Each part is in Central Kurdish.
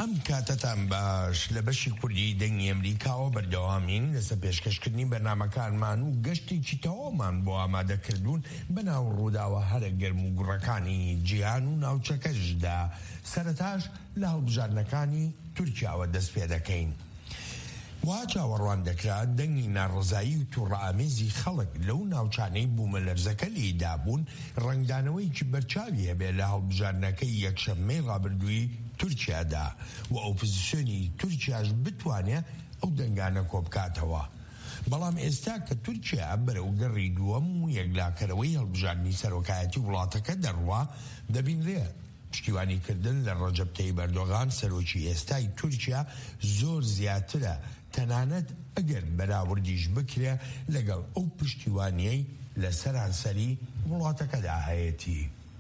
ئەم کاتەتان باش لە بەشی کوردی دەنگی ئەمریکاوە بەردەوامین لەسەر پێشکەشکردنی بەرنامەکانمان و گەشتێکی تەواومان بۆ ئامادەکردوون بەناو ڕووداوە هەرە گەرم و گوڕەکانی جیهان و ناوچەکەشدا. سەرەتاش لە هەڵبژاردنەکانی تورکیاوە دەست پێ دەکەین. وا چاوەڕوان دەکرات دەنگی ناڕزایی و تووڕەئامێزی خەڵک لەو ناوچانەی بوومەلەرزەکە لێدا بوون ڕنگدانەوەیکی بەرچاوی هەبێ لە هەڵبژاردنەکەی یەکشەممەی ڕابردووی تورکیادا و ئۆپۆزیسیۆنی تورکیاش بتوانێت ئەو دەنگانە کۆبکاتەوە. بەڵام ئێستا کە تورکیا بەرەو گەڕی دووەم و یەکلاکەرەوەی هەڵبژاردننی سەرۆکایەتی وڵاتەکە دەڕوا دەبینرێ پشتیوانیکردن لە ڕەجەب تەیب ئەردۆغان سەرۆکی ئێستای تورکیا زۆر زیاترە، تەنانەت ئەگەر بەراوردیش بکرێ لەگەڵ ئەو پشتیوانیەی لە سەرانسەری وڵاتەکەدا هەیەتی.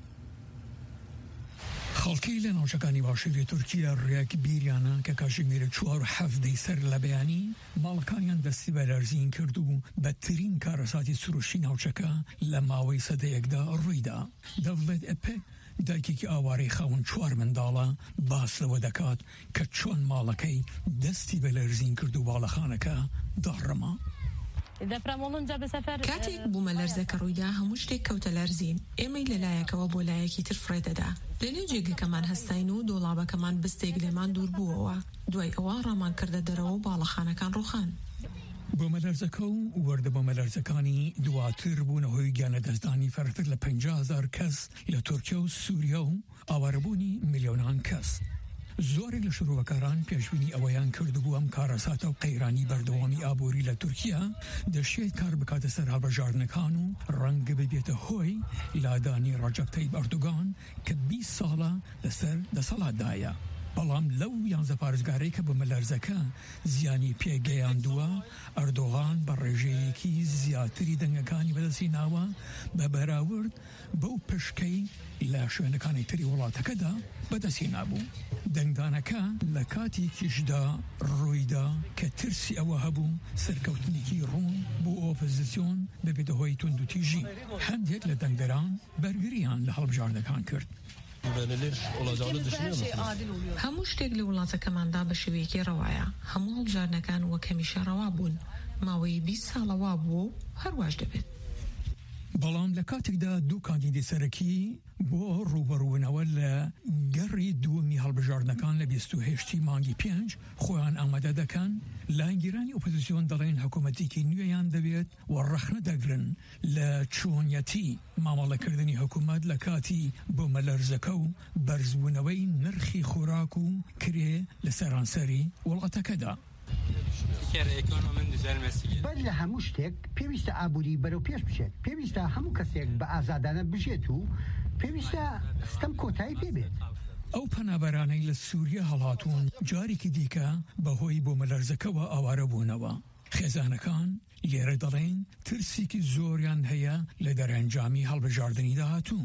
خەڵکی لە ناوچەکانی باشووری تورکیا ڕێک بیریانە کە کاژێمێرە 4.7 سەر لە بەیانی ماڵەکانیان دەستی بەلەرزین کرد و بەترین کارەساتی سروشتی ناوچەکە لە ماوەی سەدەیەکدا ڕوویدا. دەوڵێت ئەپێ دایکێکی ئاوارەی خاوەن 4 منداڵە باس لەوە دەکات کە چۆن ماڵەکەی دەستی بەلەرزین کرد و باڵەخانەکە داڕەما. کاتێک بوومەلەرزەکە ڕوویدا هەموو شتێک کەوتە لەرزین. ئێمەی لەلایەکەوە بۆ لایەکی تر فڕێدەدا. لە نێو جێگەکەمان هەستاین و دۆڵابەکەمان بستێک لێمان دوور بووەوە. دوای ئەوە ڕامان کردە دەرەوە و باڵەخانەکان ڕوخان. بۆمەلەرزەکە و وەردە بۆمەلەرزەکانی دواتر بوون هۆی گیانە دەستدانی فەرتر لە 50,000 کەس لە تورکیا و سووریا و ئاوارەبوونی ملیۆنان کەس. زۆرێک لە شوروەکاران پێشبینی ئەوەیان کردبوو ئەم کارەساتە و قەیرانی بەردەوامی ئابووری لە تورکیا دەشێت کار بکاتە سەر هەڵبژاردنەکان و ڕەنگە ببێتە هۆی لادانی ڕەجەب تەیب ئەردۆغان کە 20 ساڵە لەسەر دەسەڵاتدایە. بەڵام لەو 11 پارێزگارەی کە بوومەلەرزەکە زیانی پێگەیاندووە ئەردۆغان بە ڕێژەیەکی زیاتری دەنگەکانی بەدەستهێناوە بە بەراورد بەو پشکەی لە شوێنەکانی تری وڵاتەکەدا بەدەستهێنابوو. دەنگدانەکە لە کاتێکیشدا ڕوویدا کە ترسی ئەوە هەبوو سەرکەوتنێکی ڕوون بۆ ئۆپۆزیسیۆن ببێتە هۆی توندوتیژی. هەندێک لە دەنگدەران بەرگریان لە هەڵبژاردنەکان کرد. هەموو شتێک لە وڵاتەکەماندا بە شێوەیەکی ڕەوایە. هەموو هەڵبژاردنەکان وەک هەمیشە ڕەوا بوون. ماوەی 20 ساڵەوا بوو و هەرواش دەبێت. بەڵام لە کاتێکدا دوو کاندیدی سەرەکی بۆ ڕوبەڕوونەوە لە گەڕی دووەمی هەڵبژاردنەکان لە 28 مانگی 5 خۆیان ئامادە دەکەن، لایەنگیرانی ئۆپۆزیسیۆن دەڵێن حکوومەتێکی نوێیان دەبێت و ڕەخنە دەگرن لە چۆنیەتی مامەڵەکردنی حکوومەت لە کاتی بوومەلەرزەکە و بەرزبوونەوەی نرخی خۆراک و کرێ لە سەرانسەری وڵاتەکەدا. بەر لە هەموو شتێک پێویستە ئابووری بەرەو پێش بچێت. پێویستە هەموو کەسێک بە ئازادانە بژێت و پێویستە ستەم کۆتایی پێبێت. ئەو پەنابەرانەی لە سووریا هەڵهاتوون جارێکی دیکە بەهۆی بوومەلەرزەکەەوە ئاوارە بوونەوە. خێزانەکان لێرە دەڵێن ترسێکی زۆریان هەیە لە دەرەنجامی هەڵبژاردننی داهاتوو.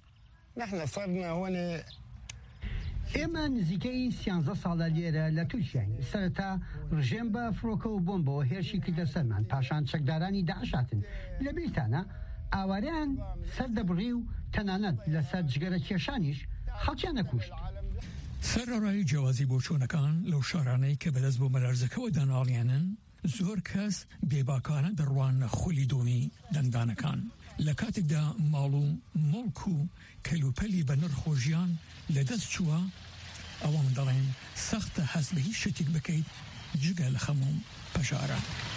ئێمە نزیکەی 13 ساڵە لێرە لە تورکیاین. سەرەتا ڕژێم بە فڕۆکە و بۆمبەوە هێرشی کردە سەرمان، پاشان چەکدارانی داعشاتن. لە بیرتانە ئاواریان سەردەبڕی و تەنانەت لەسەر جگەرە کێشانیش خەڵکیان نەکوشت. سەرڕای جیاوازی بۆچوونەکان لەو شارانەی کە بەدەست بۆمەلەرزەکەەوە دەناڵێنن زۆر کەس بێباکانە دەڕوانە خولی دۆمی دەنگدانەکان. لە کاتێکدا ماڵ و مڵک و کەلوپەلی بە نرخۆژیان لە دەست چووە، ئەوان دەڵێن سەختە هەست بە هیچ شتێک بکەیت جگە لە خەموم پەژارە.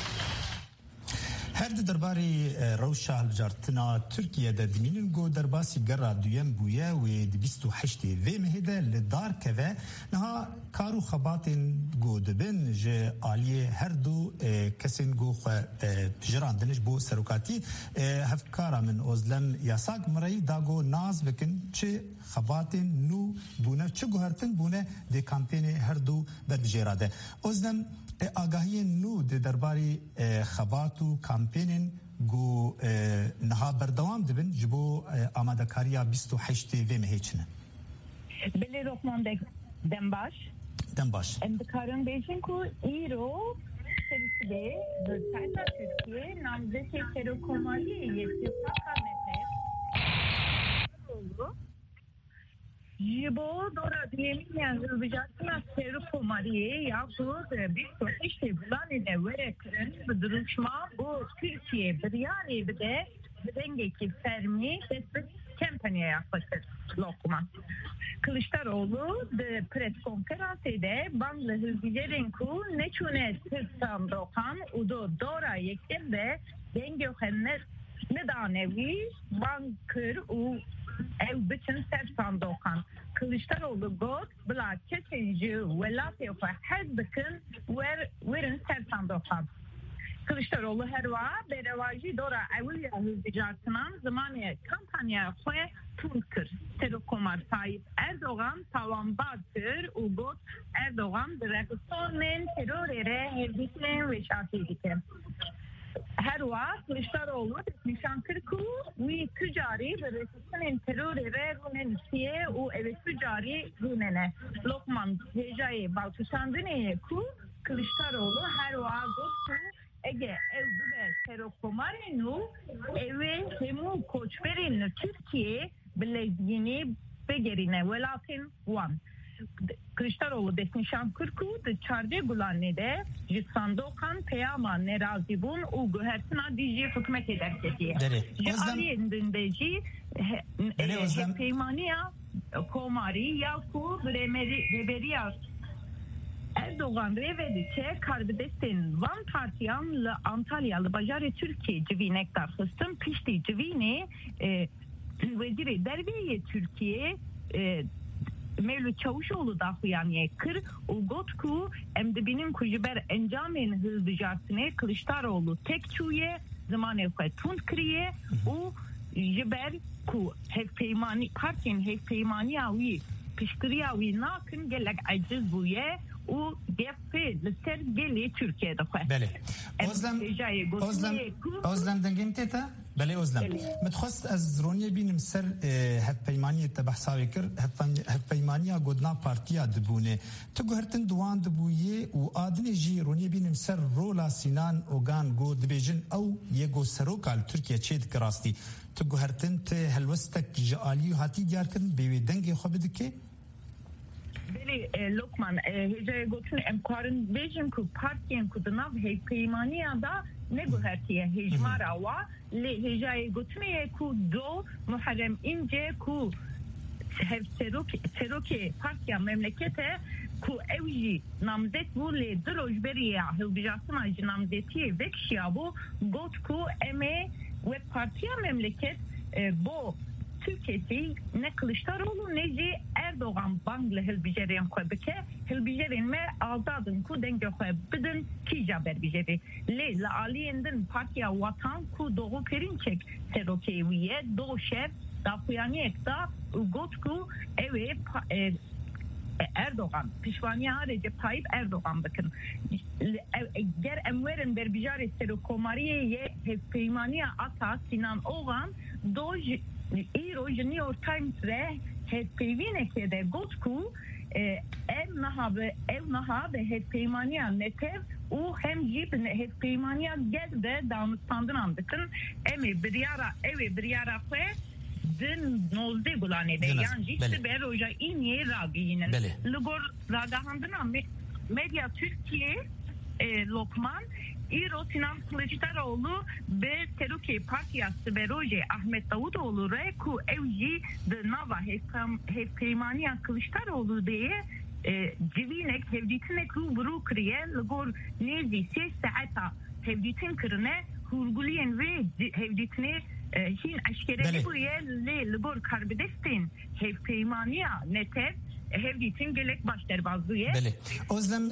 هەر دەربارەی ڕەوشە هەڵبژاردنە تورکیەدا دمینن گۆ دەرباسی گەڕا دوێم بوویە و 28 vê mehê li dar keve niha kar û xebatên got dibin ji aliyê her du kesên got xwe pijirandin ji bo serokatî. Hevkara min Ozlem Yasak mirayî da got naz bikin çi xebatên nû bûne çi guhertin bûne dê kampênê her du berbijêra de. Ozlem ئاگاهiyên nû di derbarê xebat û kampênên got niha berdewam dibin ji bo amadekariya 28 vê mehê çi ne? Bilê Rokman Dembaş. Dembaş. Em dikarin bêjin ku îro serî di serta Tirkiye namzetê serokomariyê yekî Kamepe Jibo dora dinleyen hızlıcasına seri komariye yaptığı bir işte bulan ile vereklerin bu duruşma bu Türkiye bir yani bir de dengeki fermi destek kampanya yaklaşır Lokman. Kılıçdaroğlu de pres konferansede Bangla hızlıcelerin ku neçune tırsam dokan udo dora yekinde denge hennes nedanevi bankır u ev bütün sersan dokan. Kılıçdaroğlu god bla kesinci velate ve her bakın verin sersan dokan. Kılıçdaroğlu herva berevacı dora evliya hızlıcasından zamanı kampanya ve tunkır. Serokomar Tayyip Erdoğan tavanbattır u god Erdoğan direksyonen terörere hevdiklen ve şahidike. Herva Kılıçdaroğlu nişan kırku ve ticari ve resmen terörere runen siye u evet ticari runene. Lokman Hecai Baltuşandine ku Kılıçdaroğlu herva god Ege evde serokomarinu eve hemu koçverin Türkiye bilezgini begerine velatin one. Kılıçdaroğlu desnişan kırku de çarde gulanede jisandokan peyama nerazibun u gühertina dici hükmet eder kesiye. Ali endindeci peymaniya komari yaku reberiya Erdoğan revediçe karbidestin Van Partiyan Antalyalı Bajari Türkiye civinektar hıstım pişti civini veziri derviye Türkiye Mevlüt Çavuşoğlu da huyaniye kır Ugotku emdibinin kujiber encamen hızlıcasını Kılıçdaroğlu tek çuye zamanı fetun kriye u jiber ku hevpeymani partiyen hevpeymaniyavi pişkiriyavi nakın gelek aciz buye u gefe lister geli Türkiye'de koy. Bele. Özlem dengim teta. بله أزلم متخصص از رونی بینم سر هفپیمانی تبحثاوی کر هفپیمانیا گودنا پارتیا دبونه تو گهرتن دوان دبویه و آدن جی رونی بینم سر رولا سینان اوگان گو دبیجن او یگو سروکال ترکیه چید کراستی تو گهرتن ته هلوستک جالی هاتی دیار کردن بیوی دنگی خوب دکه Beni Lokman heceye gotun emkarın bejim ku partiyen kuduna heypeymaniya da ne guhertiye hecmara wa le heceye gotmeye ku do Muharrem İnce ku seroke partiya memlekete ku evji namzet bu le drojberiye hılbijasın acı namzetiye vekşiya bu got ku eme ve partiya memleket bu Türkiye'si ne Kılıçdaroğlu ne Erdoğan Bangla hilbijeriyen koybeke hilbijerin me aldadın ku denge koybidin ki jaber bijeri le la aliyendin partiya vatan ku doğu perinçek serokeviye doğu şer da kuyaniyek da got ku eve Erdoğan pişvaniya Recep Tayyip Erdoğan bakın ger emverin berbijari serokomariye hevpeymaniya ata Sinan Oğan doğu İro New York Times re hevpeyvineke de gotku ev naha ve hevpeymaniya netev u hem jib hevpeymaniya gezde Dağıstan'dan andıkın emi bir yara fe din nozde gulanede yani işte ber hoca inye ragiyinin lugor ragahandına medya Türkiye Lokman İro Sinan Kılıçdaroğlu ve Teruke Partiyası ve Roje Ahmet Davutoğlu Reku Evji de Nava Hevpeymaniya Kılıçdaroğlu diye civinek hevditinek rubru kriye lgor nezi 6 saata hevditin kırına hurguliyen ve hevditine hin aşkereli buraya lgor karbidestin hevpeymaniya netev hevditin gelek başlar bazıya. Bele. Özlem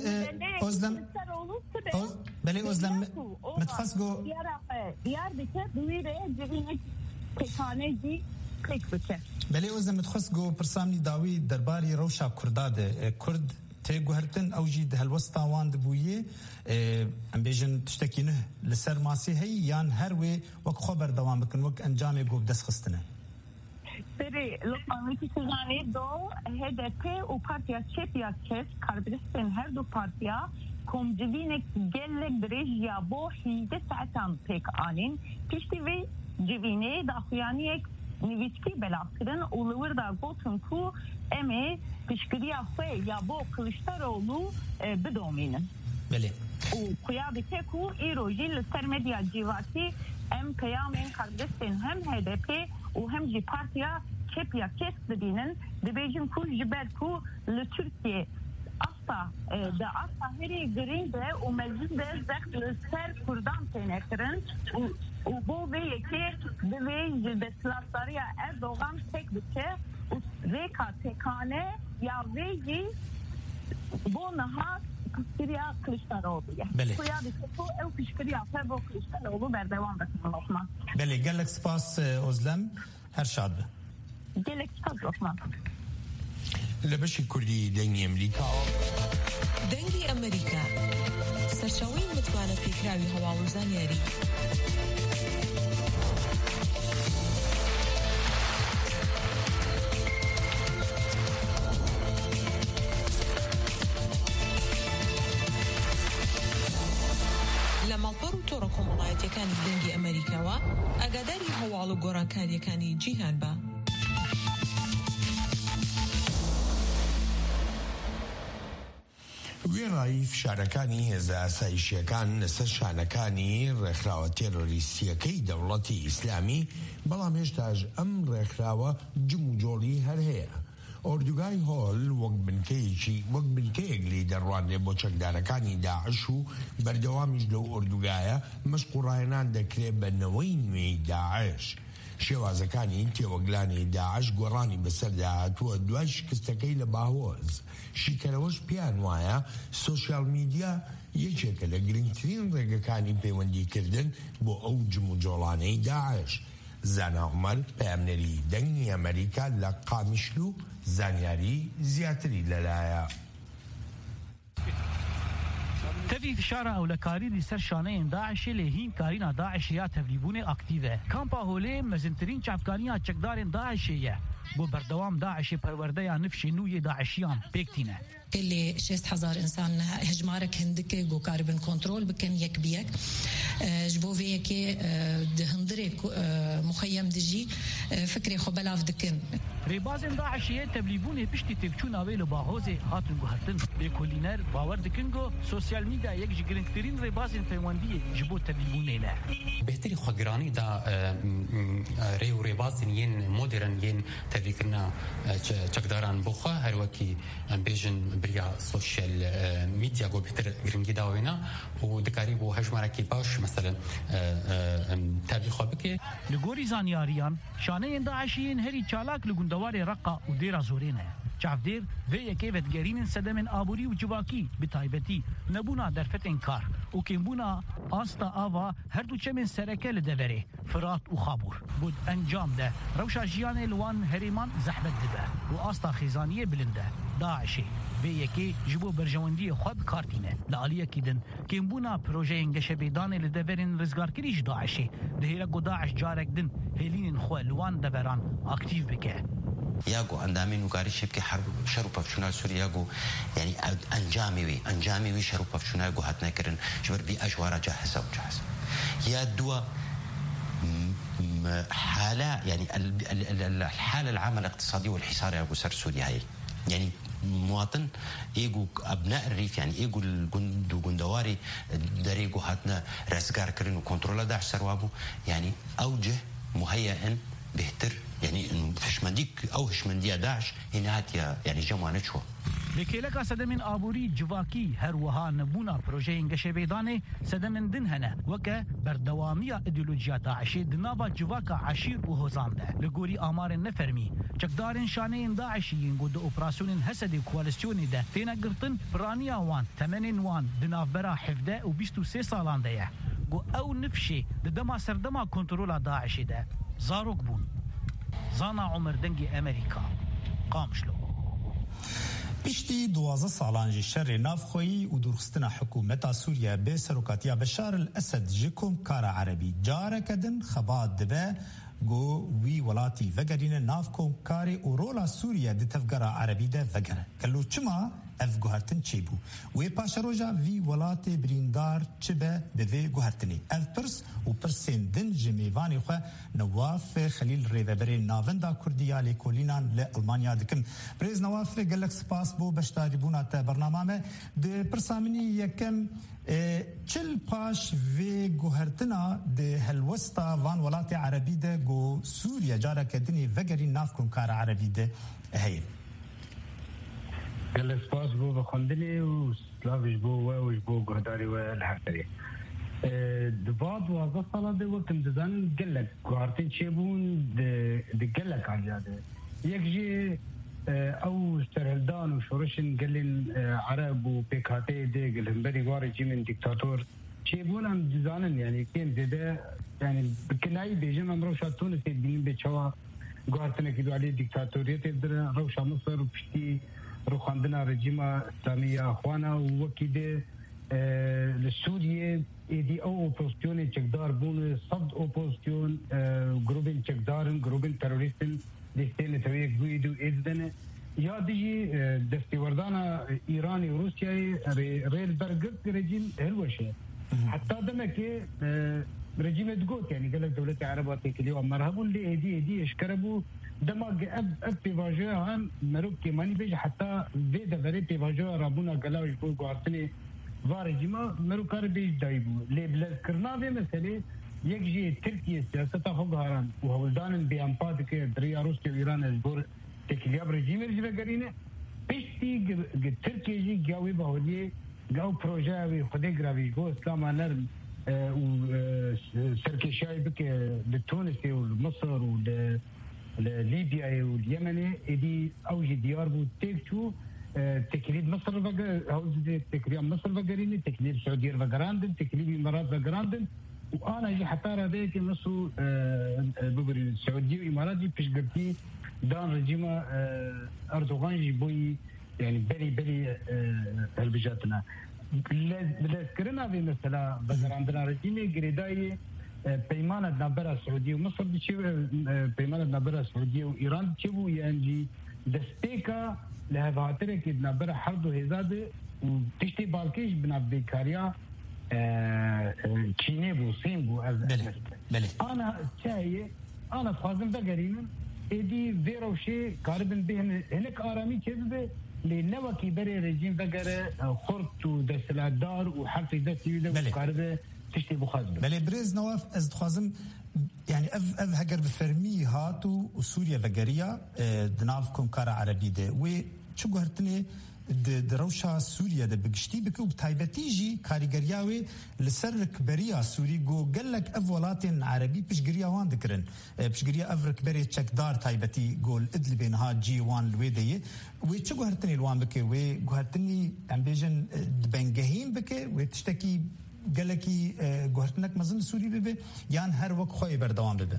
Bele Özlem متخصص go diyar bite duyre civinek tekaneci klik bite. Bele Özlem متخصص go persamni davi derbari Rewşa Kurdade Kurd te guhertin awji de helwasta wan dibuye em bejin tiştekine li ser masî hey yan her we wek xeber devam bikin wek encamê go dest xistine. Beri Lokman Sezani do HDP u partiya çepiya kes karbidistin her du partiya komcivinek gelle brejya bo hilde saatan pek anin pişti ve civine dahuyaniyek نویسکی بلافکرن اولور دا گوتن کو امی پشکریا خوی یا بو کلشتاروğlu بدومینن. بله. و قیادتی کو ایروژی لسر مدیا جیواتی ام قیامین کردستین هم HDP و هم جی پارتیا کپیا کس بدینن دبیجن کو جبر کو لترکیه asla da asla heri grinde o mecliste zek lser Kurdan tenekrin o bu ve ki de de slastarya Erdoğan tek biçe o reka tekane ya veji bu naha Kıskiriya Kılıçdaroğlu ya. Kuya dikko ev Kıskiriya Febo Kılıçdaroğlu berdevam etsin Osman. Bele gelek spas Özlem her şad. Gelek spas Osman. لبشی کردی دنگی امریکا دنگی امریکا سرچاوی متوانە پێکراوی هەواڵوزان یاری لە ماڵپەڕ و تۆڕە کۆمەڵایەتیەکانی دەنگی ئەمریکاوە ئاگاداری هەواڵ و گۆڕانکاریەکانی جیهان بە وێڕایی فشارەکانی هێزە ئاسایشیەکان لەسەر شانەکانی ڕێکخراوە تێرۆریستیەکەی دەوڵەتی ئیسلامی بەڵام هێشتاش ئەم ڕێکخراوە جم و جۆڵی هەر هەیە. ئۆردوگای هۆڵ وەک بنکەیەک لی دەڕوانێ بۆ چەکدارەکانی داعش و بەردەوامیش لەو ئۆردوگایە مەشق و ڕایەنان دەکرێت بە نەوەی نوێی داعش. شێوازەکانی تێوەگلانی داعش گۆڕانی بەسەردا هاتووە دوای شکستەکەی لە باهۆز. شیکەرەوەش پیان وایە سۆشیال میدیا یەکێکە لە گرنگترین ڕێگەکانی پەیوەندیکردن بۆ ئەو جم و جۆڵانەی داعش. زانا عومەر پەیامنەری دەنگی ئەمریکا لە قامیشلو زانیاری زیاتری لەلایە. تفی فشار اولکاری دی سر شانه داعش لهین کارینا داعش یا تبلیغون اکتیوه کامپا هوله مزنترین چافکانیا چکدار داعشیه بو بردوام داعش پرورده یا نفش نوی داعشیان بکتینه اللي 6000 انسان هجمارك هندك جو كاربن كنترول بكن يك بيك جبوفي كي هندري مخيم دجي فكري خبلاف دكن ريبازن داعشيه تبليبون بشتي تكچون اويل باهوزي هاتن گهتن بكولينر باور دكنگو سوشيال ميديا يك جگرنترين ريبازن پیوندي جبو تبليبونينا بهتري خگراني دا ريو ريبازن ين مودرن ين تبليكنا چقداران بوخا هر وكي بيجن بريا سوشيال ميديا جو بهتر گرنگي داوينا و دكاري بو هجماركي باش مثلا تبليخ بك لغوري زانياريان شانه داعشين هري چالاك لگندوار رقا و ديرا زورينه چافدير و يكيفت گرين سدمن آبوري و جواكي بتايبتي نبونا درفت انكار و كيمبونا آستا آوا هر دو چمن سركه لدوره فرات و خابور بود انجام ده روشا جيان الوان هريمان زحبت دبه و آستا خيزانيه بلنده داعشي و يكي جبو برجواندي خواب كارتينه لعاليه كيدن كيمبونا پروژه انگشه بيدانه لدورن رزگار كريش داعشي دهيرا داعش جارك دن هلين خو الوان دبران اكتيف بكه ياغو اندامين وغاري شبكي حرب شرو بافشونال سوريا ياغو يعني انجامي وي شرو بافشونال ياغو هاتنا كرن جبر بي اجوارا جاهزه يا دوا حاله يعني الحاله العامه الاقتصاديه والحصار ياغو سر سوريا هي يعني مواطن ايجو ابناء الريف يعني ايجو الجندواري دريجو هاتنا راسكار كرن وكنترولا داعش سروابو يعني اوجه مهيئا بهتر يعني هشمنديك او هشمنديه داعش هنات يعني جمانه شو لكيلك سدمن آبوري جواكي هروها نبونا بروجه انگشه بيدانه سدمن دنهنه وكا بردوامية ایدئولوژیا داعشي دنابا جواكا عشير وهوزانده لغوري آمار نفرمي چکدارن شانه داعشيين قد اوپراسيون هسد كواليسيون ده تينا قرطن برانيا وان تمنين وان دنافبرا حفده و 23 سالان ده قو او نفشي دما سردما كنترولا داعشي ده زاروك بون زانا عمر دنگي امريكا قامشلو پشتی 12 سالان شر نافخویی و درخستنا حکومت سوریه به سروکاتیا بشار الاسد جکم کار عربی جاره کدن خبات دبه گو وی ولاتی وگرین نافکم کاری و رولا سوریه دی تفگره عربی ده وگره کلو چما اف گوهرتن چیبو و پاشروجا وی ولات بریندار چبه به گوهرتنی اف پرس و پرسین دن جمیوانی خو نواف خلیل ریوبری ناوندا کردیالی کولینان لالمانیا دکم پریز نواف گلک سپاس بو بشتاری بونات برنامه ده پرسامنی یکم چل پاش و گوهرتنا ده هلوستا وان ولات عربی ده گو سوریا جارا کدنی وگری ناف کن کار عربی ده هی قال سباس بو بخندني وسلافش بو وش بو قهداري والحفتري دباد وازا صلاة دي وقتم دزان قلك قهارتين شيبون دي قلك عن جاده يكجي او سرهلدان وشورشن قلن عرب وبيكاتي دي قلن بري واري جي من ديكتاتور شيبون هم دزانن يعني كين زيده يعني بكناي بيجن امرو شاتون سيدين بيشوا قهارتنا كدو عليه ديكتاتورية تبدر روشا مصر وبشتي روخاندنا رجيم اسلامية اخوانا ووكيده لسوريا ايدي او اوبوزيسيون تشكدار بون صد اوبوزيسيون جروبين تشكدارن جروبين تيروريستن دستين تويك بويدو ايدن يا ديجي دستي وردانا ايراني وروسيا ريل برغت رجيم هلوشه حتى دمك رجيم تقول يعني قال لك دولة العرب اليوم مرهبون لي ايدي اشكربوا دماغ اب بيفاجو هم مروك كماني بيجي حتى فيدا فري بيفاجو رابونا قلاو يقول قارتني فارجيما مروك كار بيج دايبو لي بلذكرنا في مسألة يجي تركيا سياسة خبهاران وهولدان بيامباتك دريا روسيا وإيران الجور تكلياب رجيم رجيم قرينه بيشتي تركيا جي جاوي بهوليه جاو بروجاوي خدي جرافي جو اسلام نرم وسركشاي بك لتونسي ومصر لليبيا واليمن ادي اوجي ديار بو تيكتو تكليب مصر تكليب مصر فقريني تكليب سعوديه فقراندن تكليب الامارات فقراندن وانا جي حتى راديك مصر ببري السعوديه والامارات دي بيشقبتي دان رجيم اردوغان جيبوي يعني بري هالبجاتنا بذكرنا في مثلا فقراندنا رجيمي قريداي بيمانة نابرة السعودية ومصر بيمانة نابرة السعودية وإيران تشبو يعني دستيكا لهذا ترك نابرة حرب وهزاد وتشتي بالكيش بنابيكاريا تشيني بو صين بو أنا شاي أنا فازم بقرينا إدي فيرو شيء قاربن بهن هناك آرامي كذبه لنوكي بري رجيم بقرة خرط ودستلات دار وحرف دستي وده وقاربه تشتي بخازن بله بريز نواف از خوازم يعني اف هجر بفرمي هاتو وسوريا فقريا دناف كونكارا عربي ده و شو قهرتني دروشا سوريا ده بقشتي بكو بتايبتيجي كاريغرياوي لسرك بريا سوري جو قالك اف ولاتين عربي بشقريا وان ذكرن بشقريا افرك بري تشكدار تايبتي جول ادلي بينها جي وان الويديه وشو قهرتني الوان بكي وقهرتني امبيجن دبنجهين بكي وتشتكي قالكي قهرتنك مزن سوري ببه يان هر وقت خوي بردوام ببه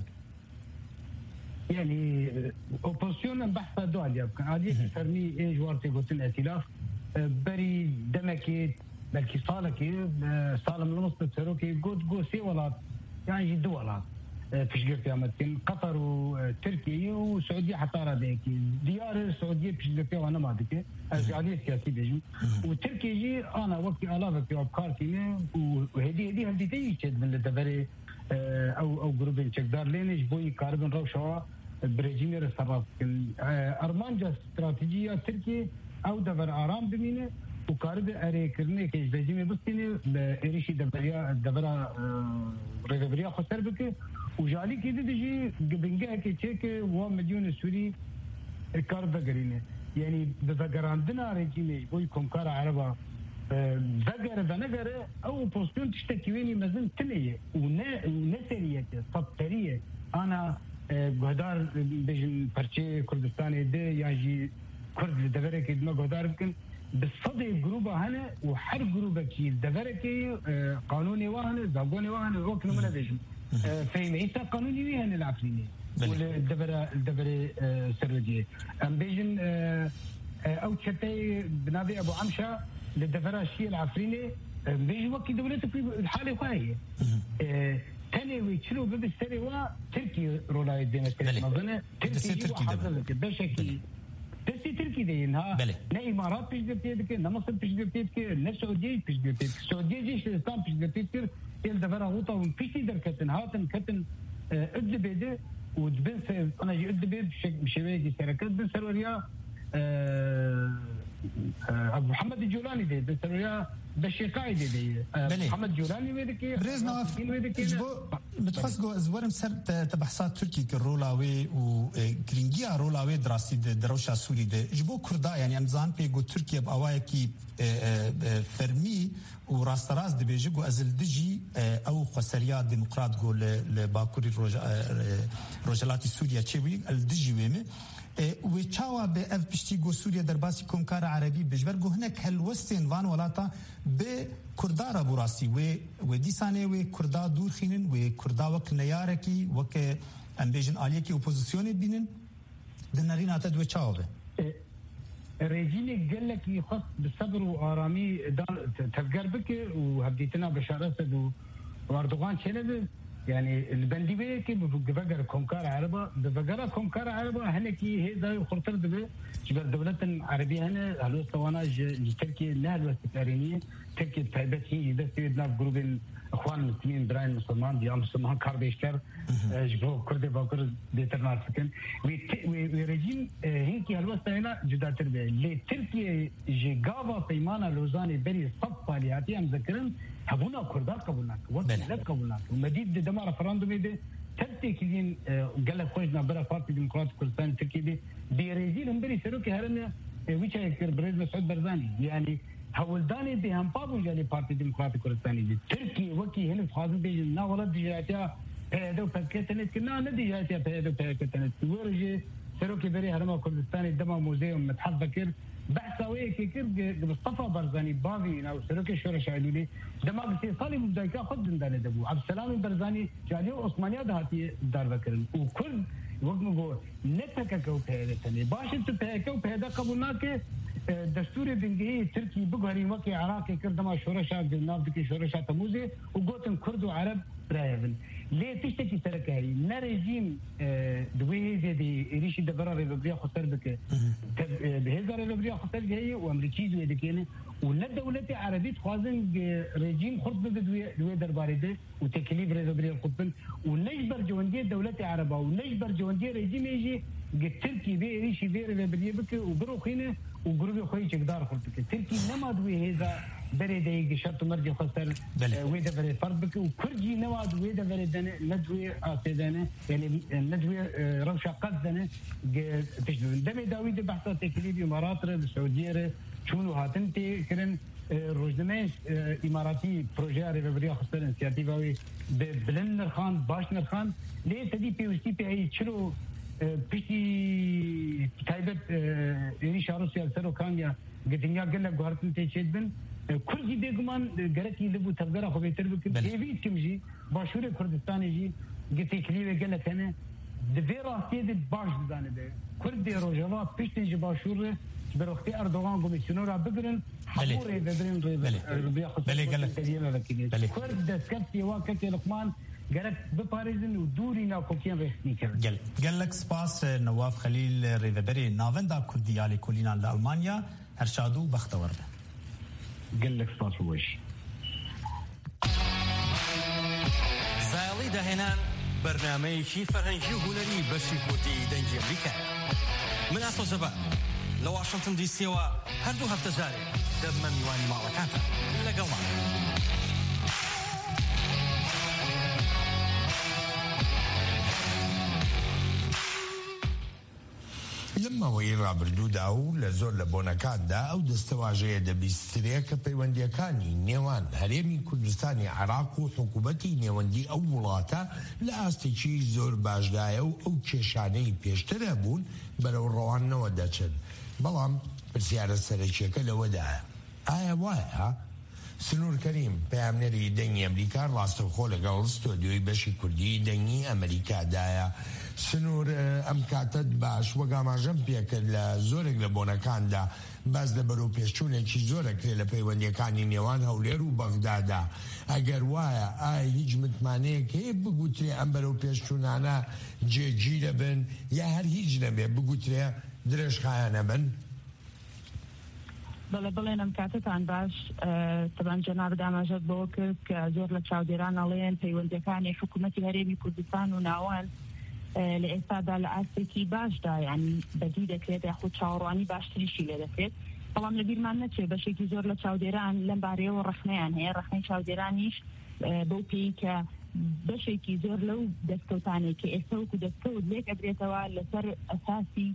يعني اوبوزيسيون بحث دول يبقى عادي فرمي ايه جوارتي قلتن ائتلاف بري دمكي بلكي صالكي صالم النص تسروكي جو سي ولات يعني دولات فيش قلت يا متين قطر وتركيا وسعوديه حتى راديكي ديار السعوديه فيش قلت وانا ما ديك السعوديه سياسي بيجي وتركيا جي انا وقت الافك في افكارتي وهدي هدي تيجي من الدبري او جروب تشكدار لينش بوي كاربن روشوا بريجيمير الصراف ارمانجا استراتيجيه تركيا او دبر ارام بمينه وكارب اري كرني كيش بريجيمير بستيني اريشي دبرا ريفبريا خسر بك وجالي كده دجي بنجاه كي تشيك 1 مليون سوري كارب قرينه يعني بفقراندنا ريجيمي بوي كونكار عربا فقر فنقر او بوستون تشتكيوني مازن تنيه ونسريه سطريه انا قهدار بيجن برشي كردستاني دي ياجي كرد دبرك ما قهدار يمكن بالصدى جروبه هنا وحر جروبه كي دبرك قانوني واهن زاغوني واهن وكن من بيجن فهم عيسى قانوني وين العفريني والدبر سروديه ام بيجن او تشتي بنادي ابو عمشه للدفرة الشيء العفريني بيجي وقت دولته في الحالة خاية تاني ويشلو ببستري وا تركي رولاي دينا تركي مظنة تركي وحضرتك بشكي تسي تركي دي انها نا امارات بيجدتيد كي نا مصر بيجدتيد كي نا سعوديه بيجدتيد السعوديه جيش الاسلام بيجدتيد كي الدبره غوطه وفيشي دركتن هاتن كتن ادبيده ودبن انا جي ادبيد بشويه شركات بن سروريا ابو محمد الجولاني دي بن سروريا بالشقاي دي محمد جولاني ويدكي بريزنا متخصص زورم سر تبحثات تركي كرولاوي وكرينجيا رولاوي دراسي دروشا سوري دي جبو كردا يعني امزان بيجو تركيا باوايكي فرمي وراستراز دي بيجو ازل دجي او خسريا ديمقراط جو لباكوري روجلاتي سوريا تشوي الدجي ويمه وچاوا به اف پشتی گو سوریا در باسی کمکار عربی بجبر گو هنک هل وستین وان ولاتا به کردارا براسی و دیسانه و کردا دور خینن و کردا وک نیارکی وک امبیجن آلیکی اپوزیسیون بینن دنارین آتا دو چاوا به ريجيني قال لك يخص بالصبر وآرامي تفكر بك وهبديتنا بشار أسد واردوغان شنو يعني البنديبيه كي بفقر كونكار عربه بفقر كونكار عربه هنكي هي زي خرطر دبي جبر دولة عربية هنا هلو سوانا تركيا نهل واستقرارية تركيا تايبتي إذا سيدنا بجروب الإخوان المسلمين براين المسلمان ديام مسلمان كارديشكر جبو كردي باكر ديترنال سكن ورجيم هنكي هلو سوانا جدا تربية لتركيا جيغافا سيمانا لوزاني بري صف فعالياتي هم ذكرن هبونا كردار قبولناك ولا قبولناك ومديد دمار فرندومي دي تبتي كلين قال لك خوجنا برا بارتي ديمقراطي كردستان تركي دي ريزين هم بري سروكي هرنا ويش هيكر بريز مسعود برزاني يعني هولداني دي هم بابو جالي بارتي ديمقراطي كردستاني دي تركي وكي هنا فاضل بيجي نا ولا دي جاتها هذا باكيتنت كنا ندي جاتها هذا باكيتنت ورجي سروكي بري هرما كردستاني دما موزيوم متحف ذكر بحثاوي كيكر مصطفى برزاني بافي او سلوكي شورش علولي دماغ استيصالي مبدايكا خد دندانه دبو عبد السلام برزاني جاليو عثمانيه دهاتي دار بكرن وكل وقت نقول نتككو بهدتني باش انت بهكو بهدا قبولناك دستور بنجي تركي بقهري وكي عراقي كردما شورشا بالناب دكي شورشا تموزي وقوتن كرد وعرب رايفن ليه تشتكي تركاي نا ريجيم دوي دي ريشي دبرا ريبريا خسر بك بهزار ريبريا خسر جاي وامريكي دوي دكينه ولا دولة عربية خوازن ريجيم خرط دوي درباري ده وتكليف ريبريا القطبن ونجبر جوندية دولة عربة ونجبر جوندية ريجيم يجي تركي بي ريشي بي ريبريا بك وبرو خينه وجروبي خوي تقدر خرطك تركي لما دوي هذا بريدي شرط مرجع خسر ويدا بري فربك وكرجي نواد ويدا بري ندوي اسدانه يعني ندوي روشه قصدنا تجدون دمي داوود بحث تكليف امارات السعوديه شنو هاتنتي كرن روزنامه اماراتي بروجي ريبريا خسر انسياتيفاوي بلن خان باشنر خان ليه تدي بي اس تي بي اي شنو بيتي تايبت إيريش روسيا سرو كانيا قدنيا قال لك قهرتن تيشدن كل جدي كمان قالتي لبو تبقرا خو بيتر بك كيفيت كمجي باشور كردستان يجي قلت كليبه قال لك انا دفيرا سيد باش دانه ده كرد روجوا بيشتنج باشور بروختي اردوغان كوميسيونورا بقرن حضور بدرين ربيع بلي قال لك كرد سكتي وقت لقمان قالت بباريزن ودورينا كوكين رسمي كذا قال لك سباس نواف خليل ريفبري نافندا كرديالي كولينا لألمانيا هرشادو بختور قال لك سباس وش زايلي دهنان برنامجي فرنجي هنري بشي كوتي دنجي أمريكا من أصل زبا لو واشنطن دي سي هردو هفتزاري دبما ميواني معركاتا لقلنا لما ويرا بردود او لزور لبونكان دا او دستواجه دا بيستريك بيوانديكاني نيوان هريمي كردستاني عراق وحكومتي نيواندي او ولاتا لاستيشي زور باجدايو او كشاني بيشترابون برو روان نوداتشن بلام برسيارة سرچيكا لودا آيا وايا سنور كريم بيامنري دنيا امريكا راستو خولة قال استوديوي بشي كردي دنيا امريكا دايا سنور امكاتد باش وقاما جنبيك لزورك لبونكان دا باز لبرو پیشچونێکی زۆرەکرێ لە پەیوەندیەکانی نێوان هەولێر و بەغدادا ئەگەر وایە ئایا هیچ متمانەیەک هەیە بگوترێ ئەم بەرەو پێشچوونانە جێگیرە بن یا هەر هیچ نەبێ بگوترێ درێژخایانە بن بڵێنم کاتتان باش تەبان جەناب داماژەت بۆ کرد کە زۆر لە چاودێران ئەڵێن پەیوەندەکانی حکوومەتی هەرێمی کوردستان و ناوان لە ئێستادا لە ئاستێکی باشدا یعنی بەدی دەکرێت یاخود چاوەڕوانی باشتریشی لێ دەکرێت بەڵام لە بیرمان نەچێت بەشێکی زۆر لە چاودێران لەم بارەیەوە ڕەخنەیان هەیە ڕەخنەی چاودێرانیش بەو پێی کە بەشێکی زۆر لەو دەستکەوتانێک کە ئێستا وەکو دەستکەوت لێک ئەدرێتەوە لەسەر ئەساسی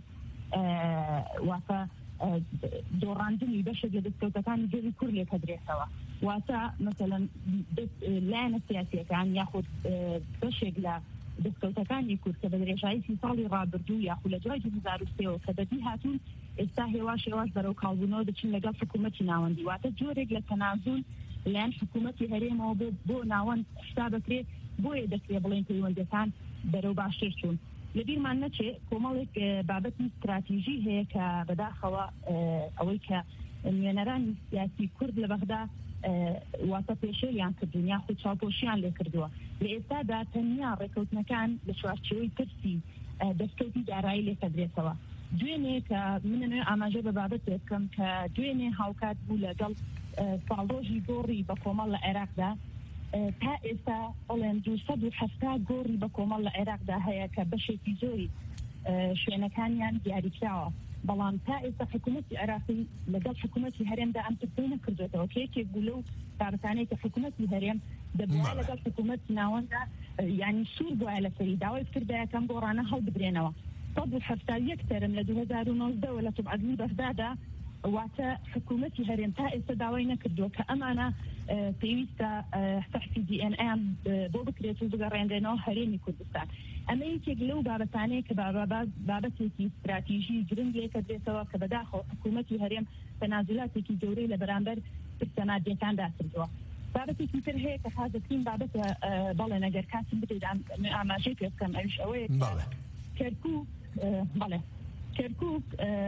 واتە دۆڕاندنی بەشێک لە دەستکەوتەکانی گەری کورد لێک ئەدرێتەوە واتە مەسەلەن لایەنە سیاسیەکان یاخود بەشێک لە دەستکەوتەکانی کورد کە بە درێژایی 30 ساڵی ڕابردوو یاخود لە دوای 2003 کە بەدی هاتوون ئێستا هێواش بەرەو کاڵبوونەوە دەچین لەگەڵ حکوومەتی ناوەندی واتە جۆرێک لە تەنازول لەیان حکوومەتی هەرێمەوە بۆ ناوەند شتا بکرێت بۆیە دەکرێت بڵێن پەیوەندەکان بەرەو باشتر چوون لە بیرمان نەچێت کۆمەڵێک بابەتی استراتیژی هەیە کە بەداخەوە ئەوەی کە نوێنەرانی سیاسی کورد لە بەغدا واتە پێشێریان کردوون یاخود چاوپۆشیان لێ کردووە لە ئێستادا تەنیا ڕێکەوتنەکان لە چوارچێوەی ترسی دەستکەوتی دارایی لێ کەدرێتەوە دوێنێ کە منەوێ ئاماژە بە بابەتێک بکەم کە دوێنێ هاوکات بوو لەگەڵ ساڵۆژی گۆڕی بە کۆمەڵ لە عێراقدا تا ئێستا بڵێن 270 گۆڕی بە کۆمەڵ لە عێراقدا هەیە کە بەشێکی زۆری شوێنەکانیان دیاریکراوە بەڵام تا ئێستا حکوومەتی عێراقی لەگەڵ حکوومەتی هەرێمدا ئەم ترسەی نەکردوێتەوە کێکێک بوو لەو بابەتانەی کە حکوومەتی هەرێم دەبووە لەگەڵ حکوومەتی ناوەندا یعنی سوور بووە لەسەری داوای کردایەکەم گۆڕانە هەڵبدرێنەوە 171 تەرم لە 2019 لە توبعەدلی بەغدادا واتە حکوومەتی هەرێم تا ئێستا داوای نەکردووە کە ئەمانە پێویستە تەحتی DNA بۆ بکرێت و بگەڕێندێنەوە هەرێمی کوردستان ئەمە یەکێک لەو بابەتانەیە کە بابەتێکی استراتیژی گرنگ لێکە درێتەوە کە بەداخەوە حکوومەتی هەرێم تەنازولاتێکی گەورەی لە بەرامبەر پرسەنادیەکاندا کردووە بابەتێکی تر هەیە کە حازەترین بابەتە بەڵێن ئەگەر کاتم بدەیت ئاماژەی پێ بکەم ئەویش ئەوەیە کەرکووک بەڵێ کەرکووک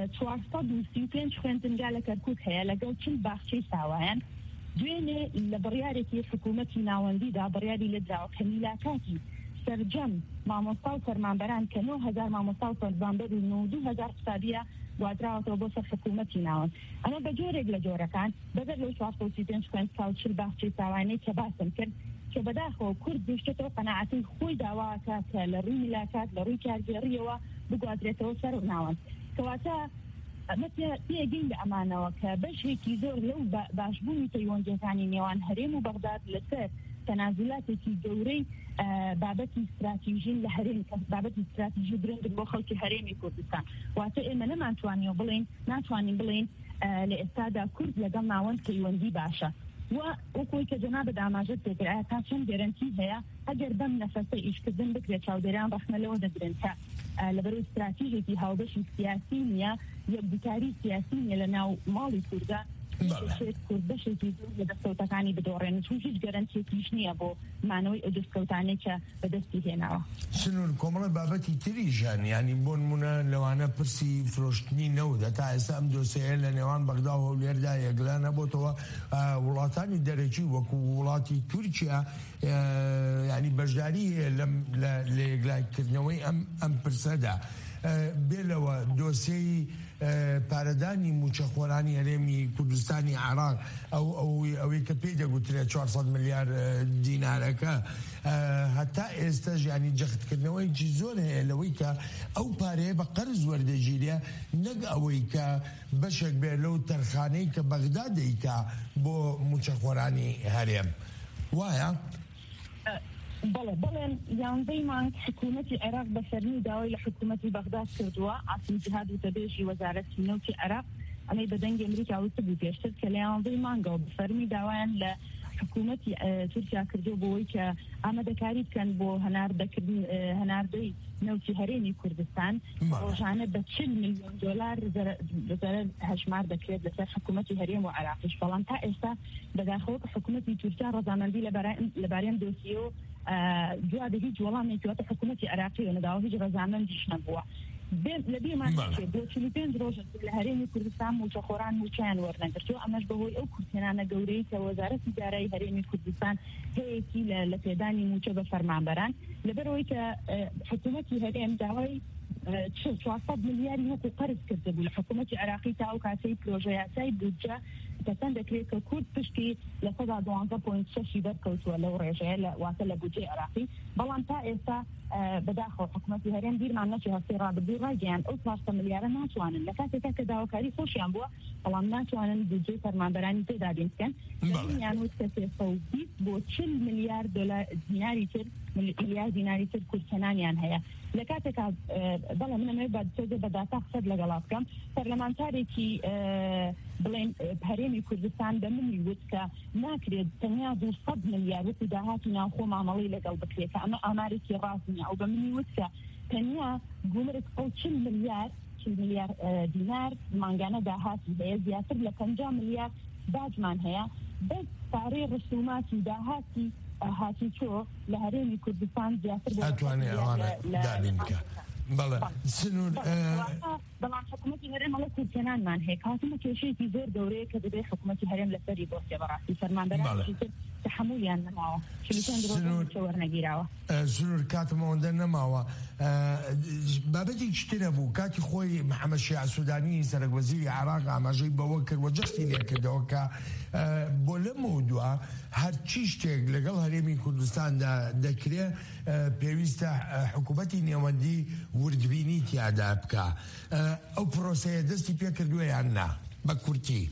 435 خوێندنگا لە کەرکووک هەیە لەگەڵ چند باخچەی ساوایان دوێنێ لە بڕیارێکی حکوومەتی ناوەندیدا بڕیاری لەدراوە کە میلاکاتی سەرجەم مامۆستا و فەرمانبەران کە 9000 مامۆستا و فەرمانبەر و 2000 قسادیە وادراوەتەوە بۆ سەر حکوومەتی ناوەند ئەمە بە جۆرێک لە جۆرەکان بەدەر لەو 435 خوێندکا و 40 باخچەی ساوانەی کە باسم کرد کە بەداخەوە کورد گەشتێتەوە قەناعەتی خۆی داواکە کە لە ڕووی میلاکات لە ڕووی کارگێڕیەوە بگوادرێتەوە سەر ناوەند کەواتە ئەمە پێگەین لە ئەمانەوە کە بەشێکی زۆر لەو باشبوونی پەیوەندیەکانی نێوان هەرێم و بەغداد لەسەر تەنازولاتێکی گەورەی بابەتی استراتیژین لە هەرێم بابەتی استراتیژی برند بۆ خەڵکی هەرێمی کوردستان واتە ئێمە نەمانتوانیەوە بڵێن ناتوانین بڵێن لە ئێستادا کورد لەگەڵ ناوەند پەیوەندی باشە و وەکوی کە جەناب داماژەت پێکرد ئایا تا چەند گەرەنتی هەیە ئەگەر بەم نەفەسە ئیشکردن بکرێت چاودێران ڕەخنە لەوە دەگرن کە لەبەرەوەی استراتیژێکی هاوبەشی سیاسی نییە یەکدیکاری سیاسی نیە لە ناو ماڵی کوردە کورد بەشێکی زۆر لە دەستکەوتەکانی بدۆڕێن چون هیچ گەرەنتێکیش نییە بۆ مانەوەی ئەو دەستکەوتانەی کە بەدەستی هێناوە سنوور کۆمەڵە بابەتی تریژان ینی بۆ نمونە لەوانە پرسی فرۆشتنی نەودە تا ئێستا ئەم دۆسەیە لە نێوان بەغدا و هەولێردا یەکلا نەبووتەوە وڵاتانی دەرەکی وەکو وڵاتی تورکیا ینی بەشداری لە یەکلایکردنەوەی ئەم پرسەدا بێلەوە دۆسەی پارەدانی موچەخۆرانی هەرێمی کوردستانی عێراق ئەوەی کە پێی دەگوترێت 400 ملیار دینارەکە هەتا ئێستا ژیانی جەختکردنەوەیکی زۆر هەیە لەوەی کە ئەو پارەیە بە قەرز وەردەگیرێ نەک ئەوەی کە بەشێک بێ لەو تەرخانەی کە بەغدا دەیکا بۆ موچەخۆرانی هەرێم وایە؟ بەڵێن یانزەی مانگ حکوومەتی عێراق بە فەرمی داوای لە حکوومەتی بەغدا کردووە عاصم جیهاد وتەبێژی وەزارەتی نەوتی عێراق ئەمەی بەدەنگی ئەمریکا وتە بوو پێشتر کە لە یانزەی مانگەوە بە فەرمی داوایان لە حکوومەتی تورکیا کردو بۆەوەی کە ئامادەکاری بکەن بۆ هەناردەکردن هەناردەی نەوتی هەرێمی کوردستان ڕۆژانە بە 40 ملیۆن دۆلار زەرەر هەژمار دەکرێت لەسەر حکوومەتی هەرێم و عێراقیش بەڵام تا ئێستا بەداخەوە حکوومەتی تورکیا ڕەزامەندی لەبارەی دۆسیە جواب هیچ وەڵامێکی واتە حکوومەتی عێراقی نەداوە هیچ ڕەزامەندیش نەبووە لەبێمان بۆ 45 ڕۆژ لە هەرێمی کوردستان موچەخۆران موچیان وەرنەگرتووە ئەمەش بەهۆی ئەو کورتێنانە گەورەی کە وەزارەتی دارایی هەرێمی کوردستان هەیەکی لە پێدانی موچە بە فەرمانبەران لەبەرەوەی کە حکوومەتی هەرێم داوای 400 ملیاری وەکو قەرز کردبوو لە حکوومەتی عێراقی تا ئەو کاتەی پرۆژەیاسای بودجە کەسەن دەکرێت کە کورد پشتی لە 12.6 بەرکەوتووە لەو ڕێژەیە واتە لە بودجەی عێراقی بەڵام تا ئێستا بەداخەوە حکوومەتی هەرێم بیرمان نەچی هەفتەی ڕابردوو ڕاگەیان ئەو 400 ملیارە ناتوانن لە کاتێکا کە داواکاری خۆشیان بووە بەڵام ناتوانن بودجەی فەرمانبەرانی تێدابین بکەن یان وت کە 320 بۆ 40 ملیار دیناری تر ملیار دیناری تر کورتکەنانیان هەیە لە کاتێکا بەڵێ منەمەوێت بەدەچێت بەداتا قسەت لەگەڵا بکەم پەرلەمانتارێکی بڵێن هەرێمی کوردستان بە منی وت کە ناکرێت تەنیا 200 ملیار وەکو داهاتی ناوخۆ مامەڵەی لەگەڵ بکرێت کە ئەمە ئامارێکی ڕاست نیە ئەو بە منی وت کە تەنیا گومرک ئەو 40 ملیار دینار مانگانە داهاتی هەیە زیاتر لە 50 ملیار باجمان هەیە بەس پارەی ڕسوماتی داهاتی هاتی چۆ لە هەرێمی کوردستان زیاتر دابین بکە بەڵێ سنوور بەڵام حکوومەتی هەرێم ئەڵە کورتکەنانمان هەیە کاتمە کێشەیەکی زۆر گەورەیە کە دەبێت حکوومەتی هەرێم لەسەری بۆستێ بەڕاستی فەرمانبەرانی تر تحملیان نەماوە وەرنەگیراوە سنوور کاتم ئەوەندە نەماوە بابەتی شترە بوو کاتی خۆی محەممەد شیع سوودانی سەرۆکوەزیری عێراق ئاماژەی بەوە کرد و جەستی لێ کردەوە کە بۆ لەمەوە دووە هەرچی شتێک لەگەڵ هەرێمی کوردستاندا دەکرێت پێویستە حکوومەتی نێوەندی وردبینی تیادا بکە ئەو پرۆسەیە دەستی پێ کردووە یان نا بە کورتی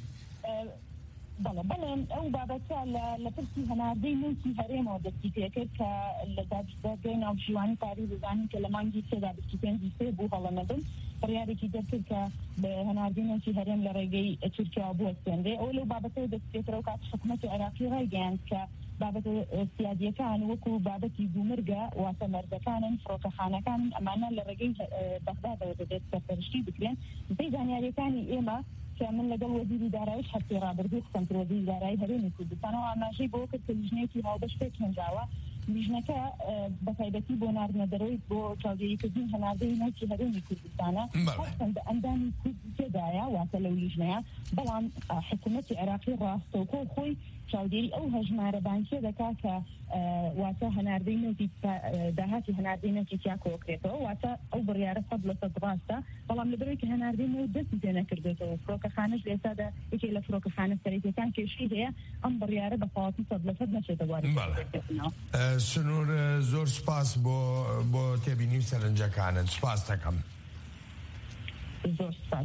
بەڵێ بەڵێن ئەو بابەتە لە پرسی هەناردەی نووسی هەرێمەوە دەستی پێکرد کە لە دادگای ناوشیوانی پاری دەزانین کە لە مانگی سێدا 25 بوو هەڵەمەدن بڕیارێکی دەرکرد کە بە هەناردەی نووسی هەرێم لە ڕێگەی تورکیا بووە سێندێ ئەو لەو بابەتەوە دەستی پێکرد و کات حکوومەتی عێراقی ڕایگەیاند کە بابەتە سیادیەکان وەکو بابەتی بوومرگە واتە مەردەکانن فڕۆکەخانەکانن ئەمانە لە ڕێگەی بەغدادەوە دەبێت سەرپەرشتی بکرێن بەی زانیاریەکانی ئێمە من لەگەڵ وەزیری داراییش هەفتەی ڕابردوو قسەم کرد وەزیری دارایی هەرێمی کوردستانەوە ئاماژەی بۆ کرد کە لیژنەیەکی هاوبەش پێکهێنراوە لیژنەکە بەتایبەتی بۆ ناردنەدەرەوەی بۆ چاودێریکردنی هەناردەی ناوچی هەرێمی کوردستانە هەستن بە ئەندامی کورد تێدایە واتە لەو لیژنەیە بەڵام حکوومەتی عێراقی ڕاستەوخۆ خۆی چاودێری ئەو هەژمارە بانکیە دەکات کە واتە هەناردەی نەوتی داهاتی هەناردەی نەوتی تیا کۆکرێتەوە واتە ئەو بڕیارە 100% ڕاستە بەڵام لەبەرەوەی کە هەناردەی نەوت دەستی پێ نەکردێتەوە فڕۆکەخانەش لێسادا یەکێک لە فڕۆکەخانە سەرەکیەکان کێشەی هەیە ئەم بڕیارە بە تەواوی 100% نەچێتە بواری سنوور زۆر سپاس بۆ تێبینی سەرنجەکانت سپاس دەکەم زۆر سپاس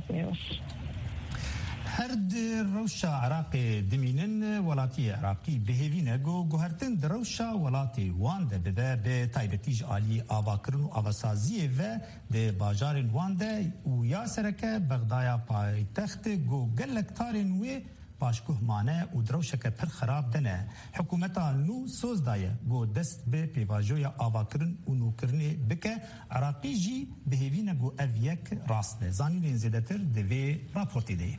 هەرد ڕەوشە عراقی دمینن وڵاتی عراقی بهێوینە گوهرتن دڕەوشە وڵاتی وان دەبێ بێ تایبەتیژ عالی ئاواکردن و ئاواسازیە و دێ باژارên wan de û ya sereke Bexdaya paytextê got gelek tarên wê paşguhmane û direwşeke pir xerab de ne. Hikûmeta nû soz daye got dest bi pêvajoya avakirin û nûkirinê bike Iraqî jî bihêvîne got ev yek rast be. Zanînên zêdetir di vê raportê de ye.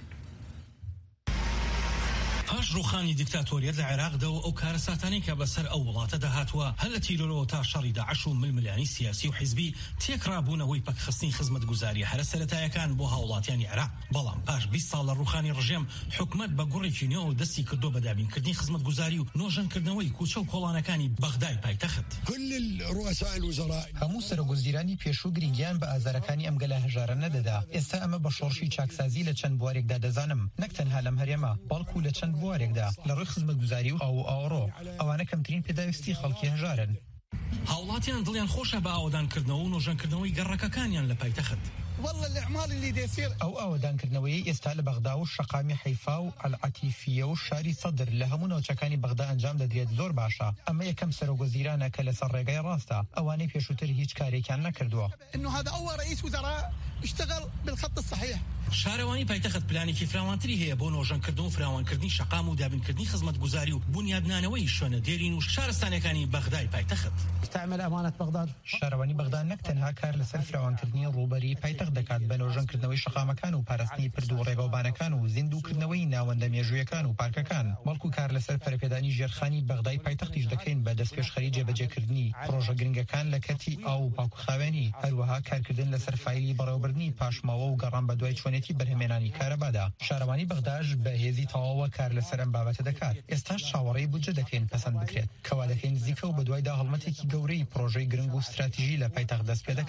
پاش ڕوخانی دیکتاتۆریەت لە عێراقدا و ئەو کارەساتانی کە بەسەر ئەو وڵاتە داهاتوە هەر لە تیرۆرەوە تا شەڕی داعش و ململانی سیاسی و حیزبی تێکڕابوونەوەی پەکخستنی خزمەتگوزاریە هەرە سەرەتایەکان بۆ هاوڵاتیانی عێراق بەڵام پاش 20 ساڵ لە ڕوخانی ڕژێم حکومەت بە گوڕێکی نوێ دەستی کردو بە دابینکردنی خزمەتگوزاری و نۆژەنکردنەوەی کوچە و کۆڵانەکانی بەغدای پایتەخت هەموو سەرۆکوەزیرانی پێشوو گرنگیان بە ئازارەکانی ئەم گەلە هەژارە نەدەدا ئێستا ئەمە بە شۆڕشی چاکسازی لە چەند بوارێکدا دەزانم نەک تەنها لەم هەرێمە بەڵکو لە چەند بوارێکدا لە ڕووی خزمەتگوزاری و ئاوڕۆ ئەوانە کەمترین پێداویستی خەڵکی هەژارن هاوڵاتیان دڵیان خۆشە بە ئاوادانکردنەوە و نۆژەنکردنەوەی گەڕەکەکانیان لە پایتەخت ئەو ئاوادانکردنەوەی ئێستا لە بەغدا و شەقامی حەیفا و ئەلعەتیفیە و شاری سەدر لە هەموو ناوچەکانی بەغدا ئەنجام دەدرێت زۆر باشە ئەمە یەکەم سەرۆکوەزیرانە کە لەسەر ڕێگای ڕاستە ئەوانەی پێشووتر هیچ کارێکیان نەکردووە اشتغل بالخط الصحيح شارەوانی پایتەخت پلانێکی فراوانتری هەیە بۆ نۆژەنکردن و فراوانکردنی شەقام و دابینکردنی خزمەتگوزاری و بنیادنانەوەی شوێنە دێرین و شارستانەکانی بەغدای پایتەخت تعمل ئەمانەت بەغداد شارەوانی بەغدا نەک تەنها کار لەسەر فراوانکردنی ڕووبەری پایتەخت دەکات بە نۆژەنکردنەوەی شەقامەکان و پاراستنی پرد و ڕێگەوبانەکان و زیندووکردنەوەی ناوەندە مێژوویەکان و پارکەکان بەڵکو کار لەسەر پەرەپێدانی ژێرخانی بەغدای پایتەختیش دەکەین بە دەستپێشخەری جێبەجێکردنی پرۆژە گرنگەکان لە کەتی ئاو و پاکوخاوێنی هەروەها کارکردن لەسەر فایلی بەڕێوەبردنی پاشماوە و گەڕان بە دوای چۆنێتی بەرهەمێنانی کارەبادا شارەوانی بەغداش بە هێزی تەواوە کار لەسەر ئەم بابەتە دەکات ئێستاش چاوەڕێی بودجە دەکەین پەسەند بکرێت کەوا دەکەین نزیکە و بە دوای داهەڵمەتێکی گەورەی پرۆژەی گرنگ و استراتیژی لە پایتەخت دەست پێ دەکات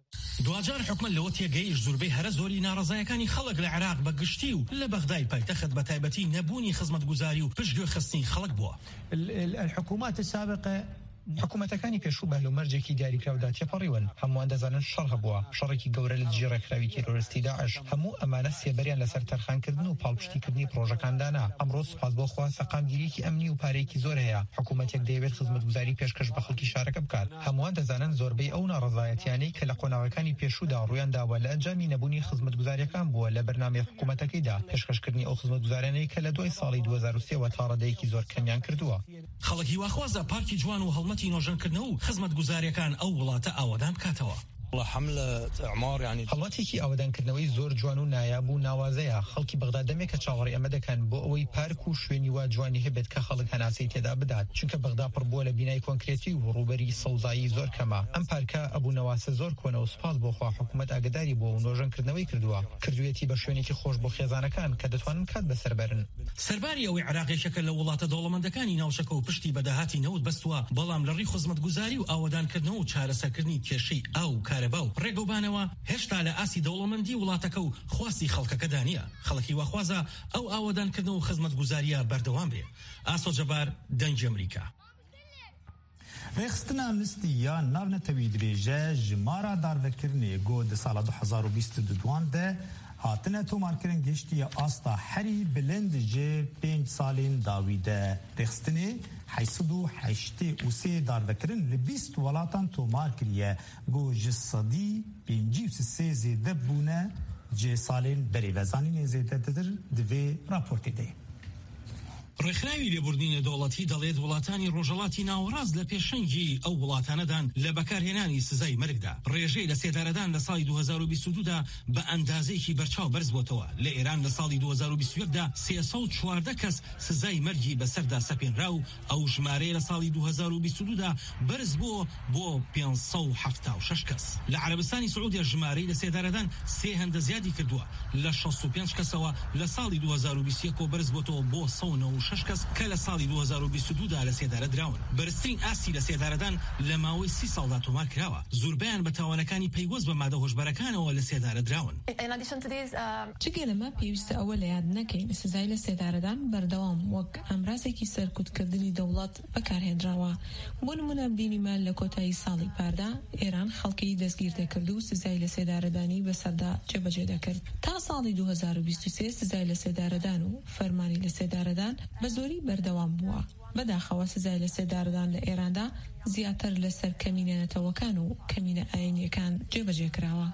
دوجار حکومت لەوە تێگەیشت زۆربەی هەرە زۆری ناڕەزایەکانی خەڵک لە عێراق بە گشتی و لە بەغدای پایتەخت بە تایبەتی نەبوونی خزمەتگوزاری و پشتگوێ خستنی خەڵک بووە. الحكومات السابقة حکوومەتەکانی پێشوو بەهلومەرجێکی دیاریکراودا تێپەڕیون هەمووان دەزانن شەڕ هەبووە شەڕێکی گەورە لە دژی تێرۆریستی داعش هەموو ئەمانە سێبەریان لەسەر تەرخانکردن و پاڵپشتیکردنی پرۆژەکاندانا ئەمڕۆ سوپاس بۆ خوا سەقامگیریکی ئەمنی و پارەیەکی زۆر هەیە حکوومەتێک دەیەوێت خزمەتگوزاری پێشکەش بە خەڵکی شارەکە بکات هەمووان دەزانن زۆربەی ئەو ناڕەزایەتیانەی کە لە قۆناغەکانی پێشوودا ڕوویان داوە لە ئەنجامی نەبوونی خزمەتگوزاریەکان بووە لە بەرنامەی حکوومەتەکەیدا پێشکەشکردنی ئەو خزمەتگوزارانەی کە لە دوای ساڵی 2023 تا ڕادەیەکی زۆر کەمیان کردووە. خەڵکی واخوازە پارکی جوان و هەڵمەتی نۆژەنکردنەوە خزمەتگوزاریەکان ئەو وڵاتە ئاوادان بکاتەوە. حملة إعمار يعني هەڵاتێکی ئاوادانکردنەوەی زۆر جوان و نایاب و ناوازەیە خەڵکی بەغدا دەمێکە چاوەڕی ئەمە دەکەن بۆ ئەوەی پارک و شوێنی وا جوانی هەبێت کە خەڵک هەناسەی تێدا بدات چونکە بەغدا پڕ بووە لە بینای کۆنکرێتی و ڕوبەری سەوزایی زۆر کەمە ئەم پارکە ئەبوونەواسە زۆر کۆنە و سوپاس بۆخوا حکوومەت ئاگداری بۆ و نۆژەنکردنەوەی کردوێتی بە شوێنێکی خۆش بۆ خێزانەکان کە دەتوانن کات بەسەربەرن. سەرباری ئەوەی عێراقێکەکە لە وڵاتە دەوڵەمەندەکانی ناوچەکە و پشتی بەداهاتی نەوت بەستووە بەڵام لە ڕێی خزمەتگوزاری و ئاوادانکردنەوە و چارەسەرکردنی کێشەی ئاو و کارەبا و ڕێگەوبانەوە هێشتا لە ئاسی دەوڵەمەندی وڵاتەکە و خواستی خەڵکەکەدا نییە خەڵکی واخوازە ئەو ئاوادانکردنەوە و خزمەتگوزاریە بەردەوام بێ. ئاسۆ جەبار دەنگی ئەمریکا. ڕێخستنا مستی یا ناونەتەوی درێژە ژمارە دارڤەکردنێ گۆ دە ساڵە 2022 de hatine tomarkirin geçtiye asta herî bilind ji 5 salên dawî de rexstinê heysidû heştê û sê darvekirin li 20 welatan tomar kiriye got ji sedî 53 zêde bûne ji salên berê ve zanînê zêdetir di vê raportê de. ڕێکخراوی لێبوردنی دەوڵەتی دەڵێت وڵاتانی ڕۆژهەڵاتی ناوەڕاست لە پێشەنگی ئەو وڵاتانەدان لە بەکارهێنانی سزای مەرگدا ڕێژەی لە سێدارەدان لە ساڵی 2022دا بە ئەندازەیەکی بەرچاو بەرز بۆتەوە لە ئێران لە ساڵی 2021دا 314 کەس سزای مەرگی بەسەردا سەپێنرا و ئەو ژمارەیە لە ساڵی 2022دا بەرز بۆ 576 کەس لە عەرەبستانی سعودیا ژمارەی لە سێدارەدان سێ هەندە زیادی کردووە لە 65 کەسەوە لە ساڵی 2021 بەرز بۆتەوە بۆ 6 کەس کە لە ساڵی 2022دا لە سێدارە دراون بەرزترین ئاسی لە سێدارەدان لە ماوەی 30 ساڵدا تۆمار کراوە زۆربیان بە تاوانەکانی پەیوەست بە مادە هۆشبەرەکانەوە لە سێدارە دراون. چگە لەمە پێویستە ئەوە لە یاد نەکەین سزای لە سێدارەدان بەردەوام وەک ئەمرازێکی سەرکوتکردنی دەوڵەت بەکارهێنراوە بۆ نمونە بینیمان لە کۆتایی ساڵی پاردا ئێران خەڵکی دەستگیر دەکرد و سزای لە سێدارەدانی بەسەردا جێبەجێ دەکرد تا ساڵی 2023 سزای لە سێدارەدان و فەرمانی لە سێدارەدان بە زۆری بەردەوام بووە بەداخەوە سزای لە سێدارەدان لە ئێراندا زیاتر لەسەر کەمینەتەوەکان و کەمینە ئاینیەکان جێبەجێ کراوە.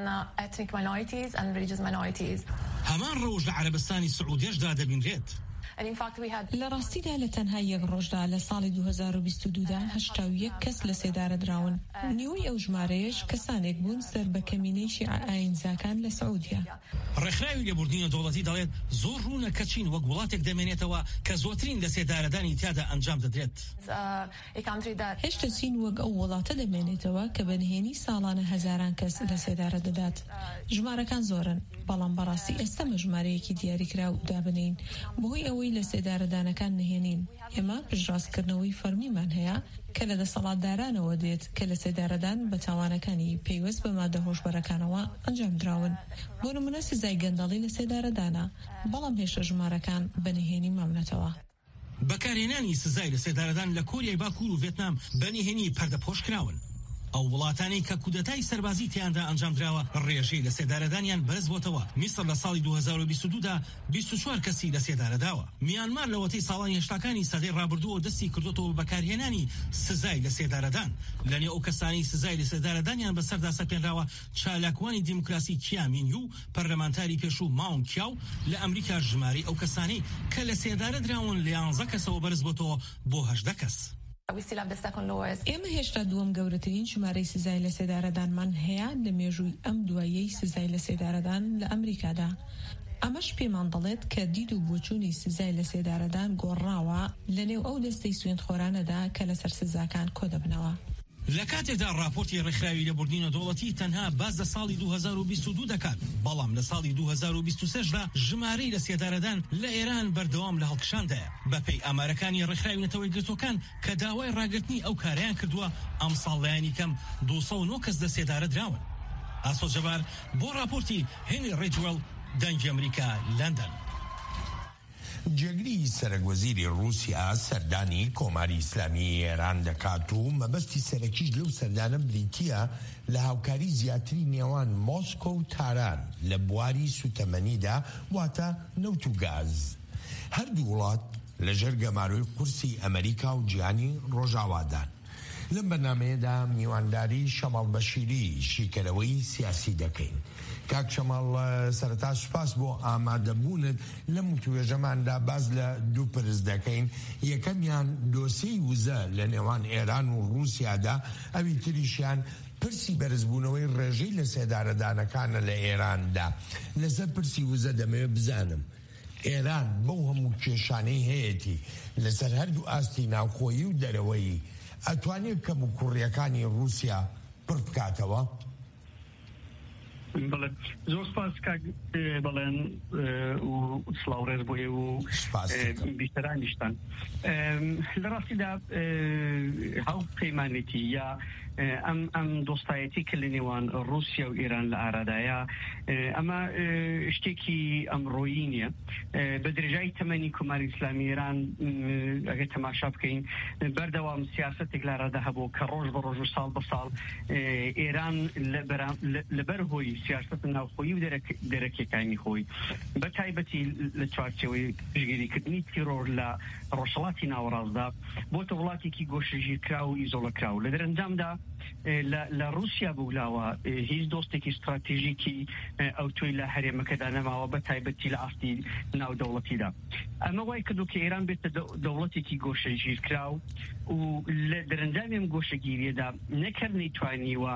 هەمان ڕۆژ لە عەرەبستانی سعودیەشدا دەبینرێت. لە ڕاستیدا لە تەنها یەک ڕۆژدا لە ساڵی 2022دا 81 کەس لە سێدارە دراون نیوەی ئەو ژمارەیەش کەسانێک بوون سەر بە کەمینەی شیعە ئاینزاکان لە سعودیا. ڕێکخراوی لێبوردنی دەوڵەتی دەڵێت زۆر ڕوونە کە چین وەک وڵاتێک دەمێنێتەوە کە زۆرترین لە سێدارەدانی تیادا ئەنجام دەدرێت. هێشتا چین وەک ئەو وڵاتە دەمێنێتەوە کە بەنهێنی ساڵانە هەزاران کەس لە سێدارە دەدات. ژمارەکان زۆرن بەڵام بەڕاستی ئێستامە ژمارەیەکی دیاریکرا و دابنین بۆی ئەوەی لە سێدارەدانەکان نهێنین. ئێمە پشتڕاستکردنەوەی فەرمیمان هەیە کە لە دەسەڵاتدارانەوە دێت کە لە سێدارەدان بە تاوانەکانی پێیوەست بە مادە هۆشبەرەکانەوە ئەنجام دراون. بۆ نمونە سزای گەندەڵی لە سێدارەدانە بەڵام هێشتا ژمارەکان بەنهێنی مامنەتەوە. بەکارهێنانی سزای لە سێدارەدان لە کۆریای باکوور و ڤێتنام بەنهێنی پەردەپۆش کراون. ئەو وڵاتانی کە کودەتای سەربازی تیاندا ئەنجام دراوە ڕێژەی لە سێدارەدانیان بەرز بۆتەوە. میسر لە ساڵی 2022دا 24 کەسی لە سێدارەداوە. میانمار لە وەتەی ساڵانی هێشتاکانی سەدەی ڕابردووە دەستی کردوتەوە بەکارهێنانی سزای لە سێدارەدان. لەنێو ئەو کەسانی سزای لە سێدارەدانیان بەسەردا سەپێنراوە چالاکوانی دیموکراسی کیامین و پەرلەمانتاری پێشوو ماون کیاو لە ئەمریکا ژماری ئەو کەسانی کە لە سێدارە دراون لە 11 کەسەوە بەرز بۆتەوە بۆ 18 کەس. ئێمە هێشتا دووەم گەورەترین ژمارەی سزای لە سێدارەدانمان هەیە لە مێژووی ئەم دوایەی سزای لە سێدارەدان لە ئەمریکادا. ئەمەش پێمان دەڵێت کە دید و بۆچوونی سزای لە سێدارەدان گۆڕاوە لەنێو ئەو دەستەی سوێندخۆرانەدا کە لەسەر سزاکان کۆ دەبنەوە. لە کاتێکدا راپۆرتی ڕێکخراوی لێبوردنی دەوڵەتی تەنها باز لە ساڵی 2022 دەکات بەڵام لە ساڵی 2023دا ژمارەی لە سێدارەدان لە ئێران بەردەوام لە هەڵکشاندایە بەپێی ئامارەکانی ڕێکخراوی نەتەوەی گرتوەکان کە داوای ڕاگرتنی ئەو کارەیان کردووە ئەم ساڵ لایەنی کەم 209 کەس لە سێدارە دراون. ئاسۆ جەبار بۆ راپۆرتی هێنری ڕێجوەڵ دەنگی ئەمریکا لەندەن. جێگری سەرۆکوەزیری رووسیا سەردانی کۆماری ئیسلامی ئێران دەکات و مەبەستی سەرەکیش لەو سەردانە بریتیە لە هاوکاری زیاتری نێوان مۆسکۆ و تاران لە بواری سوتەمەنیدا واتە نەوت و گاز. هەردوو وڵات لەژێر گەماروی قورسی ئەمریکا و جیهانی ڕۆژاوادان. لەم بەرنامەیەدا میوانداری شەماڵ بەشیری شیکەرەوەی سیاسی دەکەین. کاک شەماڵ سەرەتا سوپاس بۆ ئامادەبوونت لەم توێژەماندا باز لە دوو پرس دەکەین. یەکەمیان دۆسیی وزە لە نێوان ئێران و رووسیادا، ئەوی تریشیان پرسی بەرزبوونەوەی ڕێژەی لە سێدارەدانەکانە لە ئێراندا. لەسەر پرسی وزە دەمەوێت بزانم ئێران بەو هەموو کێشانەی هەیەی لەسەر هەردوو ئاستی ناوخۆیی و دەرەوەیی ئەتوانێت کەم و کوڕیەکانی رووسیا پڕ بکاتەوە؟ بەڵێ زۆر سپاس کاک بەڵێن و سڵاوڕێز بۆ ئێوە و بیشترانیشتان. لە ڕاستیدا هاوپەیمانێتی یا ئەم دۆستایەتی کە لە نێوان رووسیا و ئێران لە ئارادایە ئەمە شتێکی ئەمڕۆیی نییە. بە درێژایی تەمەنی کۆماری ئیسلامی ئێران ئەگەر تەماشا بکەین بەردەوام سیاسەتێک لە ئارادا هەبوو کە ڕۆژ بە ڕۆژ و ساڵ بە ساڵ ئێران لەبەر هۆی سیاست ناوخۆیی و دەرەکیەکانی خۆی بە تایبەتی لە چوارچێوەی پشگیریکردنی تیرۆر لە ڕۆژهەڵاتی ناوەڕاستدا بۆتە وڵاتێکی گۆشەگیرکرا و ئیزۆڵەکرا و لە دەرەنجامدا لە رووسیا بولاوە هیچ دۆستێکی استراتیژیکی ئەو توی لە هەرێمەکەدا نەماوە بە تایبەتی لە ئاستی ناودەوڵەتیدا. ئەمە وای کردو کە ئێران بێتە دەوڵەتێکی گۆشەگیرکرا و لە دەرەنجامی ئەم گۆشەگیریەدا نەکرد نەیتوانیوە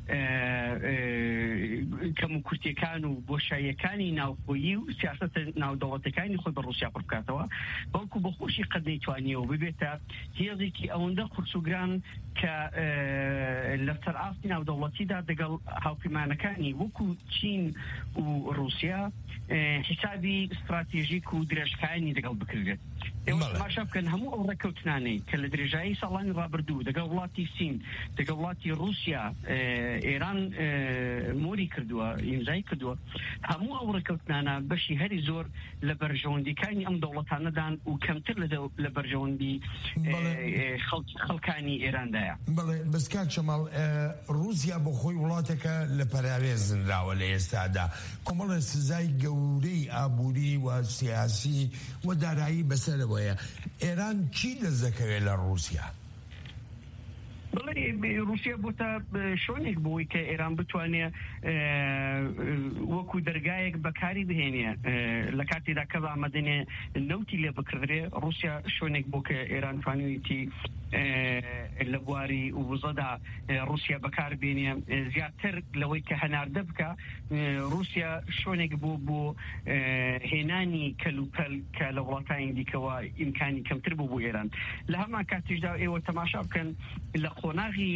کەم و کورتیەکان و بۆشاییەکانی ناوخۆیی و سیاسەتە ناودەوڵەتەکانی خۆی بە رووسیا پڕ بکاتەوە، بەڵکو بە خۆشی قەت نەیتوانیەوە ببێتە هێزێکی ئەوەندە قورسوگران کە لە سەرئاستی ناودەوڵەتیدا دەگەڵ هاوپەیمانەکانی وەکو چین و رووسیا حسابی استراتیژیک و درێژخایەنی دەگەڵ بکرێت. ئێوە تەماشا بکەن هەموو ئەو ڕێکەوتنانەی کە لە درێژایی ساڵانی ڕابردوو دەگەڵ وڵاتی سین دەگەڵ وڵاتی رووسیا ئێران مۆری کردووە ئیمزای کردووە، هەموو ئەو ڕێکەوتنانە بەشی هەری زۆر لە بەرژەوەندیەکانی ئەم دەوڵەتانەدان و کەمتر لە بەرژەوەندی خەڵکانی ئێراندایە. بەڵێ بەسکات شەماڵ رووسیا بۆ خۆی وڵاتێکە لە پەراوێ زنراوە لە ئێستادا کۆمەڵە سزای گەورەی ئابووری و سیاسی و دارایی بەسەرەوەیە. ئێران چی دەزەکەوێت لە رووسیا؟ بڵێ رووسیا بۆتە شوێنێک بۆی کە ئێران بتوانێت وەکو دەرگایەک بەکاری بهێنێ لە کاتێدا کە ئامادەنێ نەوتی لێ بکردرێ. رووسیا شوێنێک بۆ کە ئێران توانێتی لە بواری وزەدا رووسیا بەکار بێنێ زیاتر لەوەی کە هەناردە بکە. رووسیا شوێنێک بۆ هێنانی کەلوپەل کە لە وڵاتانی دیکەوە ئیمکانی کەمتر بوو بۆ ئێران. لە هەمان کاتیشدا ئێوە تەماشا بکەن لە قۆناغی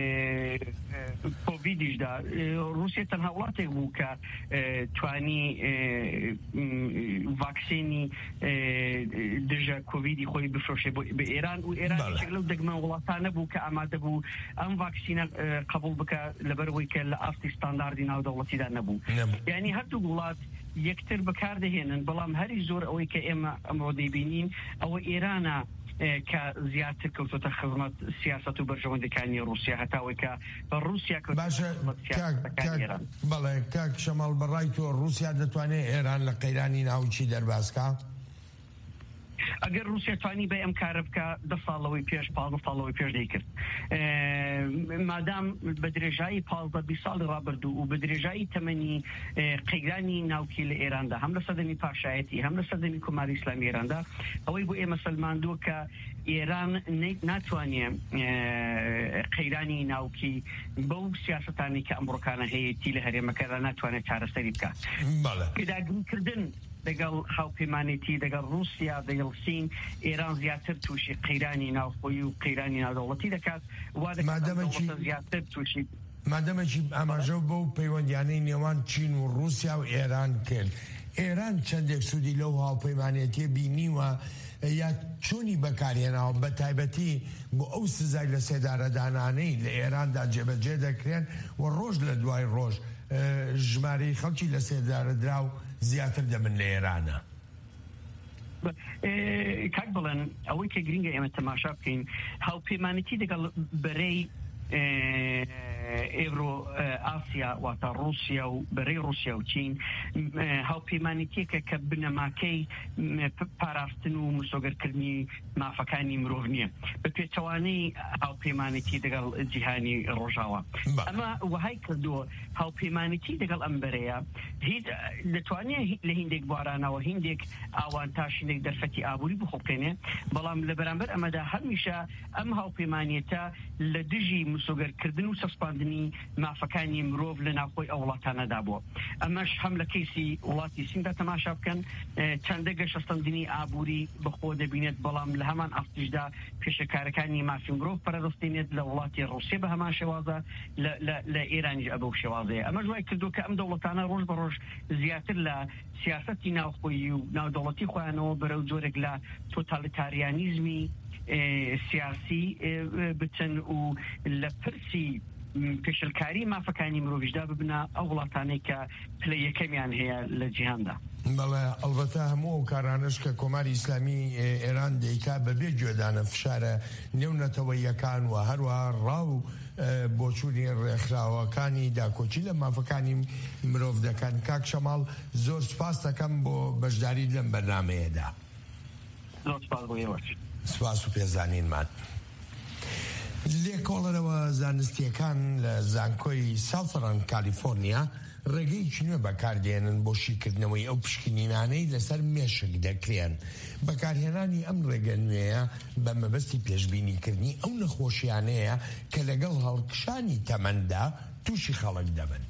کۆڤیدیشدا رووسیا تەنها وڵاتێک بوو کە توانی ڤاکسینی دژە کۆڤیدی خۆی بفرۆشێ بە ئێران و ئێران لەو دەگمە وڵاتانە بوو کە ئامادە بوو ئەم ڤاکسینە قبول بکە لەبەرەوەی کە لە ئاستی ستانداردی ناودەوڵەتیدا نەبوو. یعنی هەردوو وڵات یەکتر بەکاردەهێنن، بەڵام هەری زۆر ئەوەی کە ئێمە ئەمڕۆ دەیبینین ئەوە ئێرانە کە زیاتر کەوتۆتە خزمەت سیاست و بەرژەوەندەکانی رووسیا هەتاوەی کە رووسیا بەڵێ کاک شەماڵ بەڕای تۆ رووسیا دەتوانێت ئێران لە قەیرانی ناوچی دەرباسکە؟ ئەگەر رووسیا توانی بە ئەم کارە بکە 10 ساڵەوەی پێش 15 ساڵەوەی پێش دەیکرد. مادام بە درێژایی 15-20 ساڵی ڕابردوو و بە درێژایی تەمەنی قەیرانی ناوکی لە ئێراندا هەم لە سەردەمی پاشایەتی هەم لە سەردەمی کۆماری ئیسلامی ئێراندا ئەوەی بۆ ئێمە سەلماندووە کە ئێران ناتوانێت قەیرانی ناوکی بەو سیاسەتانی کە ئەمڕۆکانە هەیەی لە هەرێمەکەدا ناتوانێت چارەسەری بکات. پێداگریکردن دەگەڵ هاوپەیمانێتی دەگەڵ رووسیا دەگەڵ سین ئێران زیاتر تووشی قەیرانی ناوخۆیی و قەیرانی ناودەوڵەتی دەکات وا زیاتر تووشی مادەمەکی ئاماژە بۆ پەیوەندیانەی نێوان چین و رووسیا و ئێران کرد. ئێران چەندێک سوودی لەو هاوپەیمانێتیە بینیوە یا چۆنی بەکارهێناوە بە تایبەتی بۆ ئەو سزای لە سێدارەدانانەی لە ئێراندا جێبەجێ دەکرێن و ڕۆژ لە دوای ڕۆژ ژمارەی خەڵکی لە سێدارەدراو زیاتر دەبن لە ئێرانە. کاک بڵێن ئەوەی کە گرینگە ئێمە تەماشا بکەین هاوپەیمانێتی لەگەڵ بەرەی ئێڤرۆ ئاسیا واتە رووسیا و بەرەی رووسیا و چین هاوپەیمانێتیەکە کە بنەماکەی پاراستن و مسۆگەرکردنی مافەکانی مرۆڤ نییە بە پێچەوانەی هاوپەیمانێتی لەگەڵ جیهانی ڕۆژاوە ئەمە وهای کردووە هاوپەیمانێتی لەگەڵ ئەم بەرەیە هیچ دەتوانێت لە هیندێک بوارانەوە هیندێک ئاوانتاشینێک دەرفەتی ئابووری بخۆبکەنێ بەڵام لە بەرامبەر ئەمەدا هەمیشە ئەم هاوپەیمانێتە لە دژی مسۆگەرکردن و سەسپاندنی مافەکانی مرۆڤ لە ناوخۆی ئەو وڵاتانەدا بووە ئەمەش هەم لە کەیسی وڵاتی سیندا تەماشا بکەن چەندە گەشەستەندنی ئابووری بەخۆ دەبینێت بەڵام لە هەمان ئاستیشدا پێشەکارەکانی مافی مرۆڤ پەرەدەستێنێت لە وڵاتی ڕووسیا بە هەمان شێوازە لە ئێرانیش ئەبەو شێوازەیە ئەمە دوای کردو کە ئەم دەوڵەتانە ڕۆژ بە ڕۆژ زیاتر لە سیاسەتی ناوخۆیی و ناودەوڵەتی خۆیانەوە بەرەو جۆرێک لە تۆتالیتاریانیزمی سیاسی بچن و لە پرسی پێشلکاری مافەکانی مرۆڤیشدا ببنە ئەو وڵاتانەی کە پلە یەکەمیان هەیە لە جیهاندا. بەڵێ ئەڵبەتە هەموو ئەو کارانش کە کۆماری ئیسلامی ئێران دەیکا بەبێ گوێدانە فشارە نێونەتەوەیەکان و هەروەها ڕاو بۆچوونی ڕێکخراوەکانی داکۆچی لە مافەکانی مرۆڤ دەکەن. کاک شەماڵ زۆر سوپاس دەکەم بۆ بەشداری لەم بەرنامەیەدا. زۆر سوپاس بۆ ئێوە. سوپاس و پێزانینمان. لێکۆڵەرەوە زانستیەکان لە زانکۆی ساوثرن کالیفۆرنیا ڕێگەیەکی نوێ بەکاردێنن بۆ شیکردنەوەی ئەو پشکنینانەی لەسەر مێشک دەکرێن. بەکارهێنانی ئەم ڕێگە نوێیە بە مەبەستی پێشبینیکردنی ئەو نەخۆشیانەیە کە لەگەڵ هەڵکشانی تەمەندا تووشی خەڵک دەبن.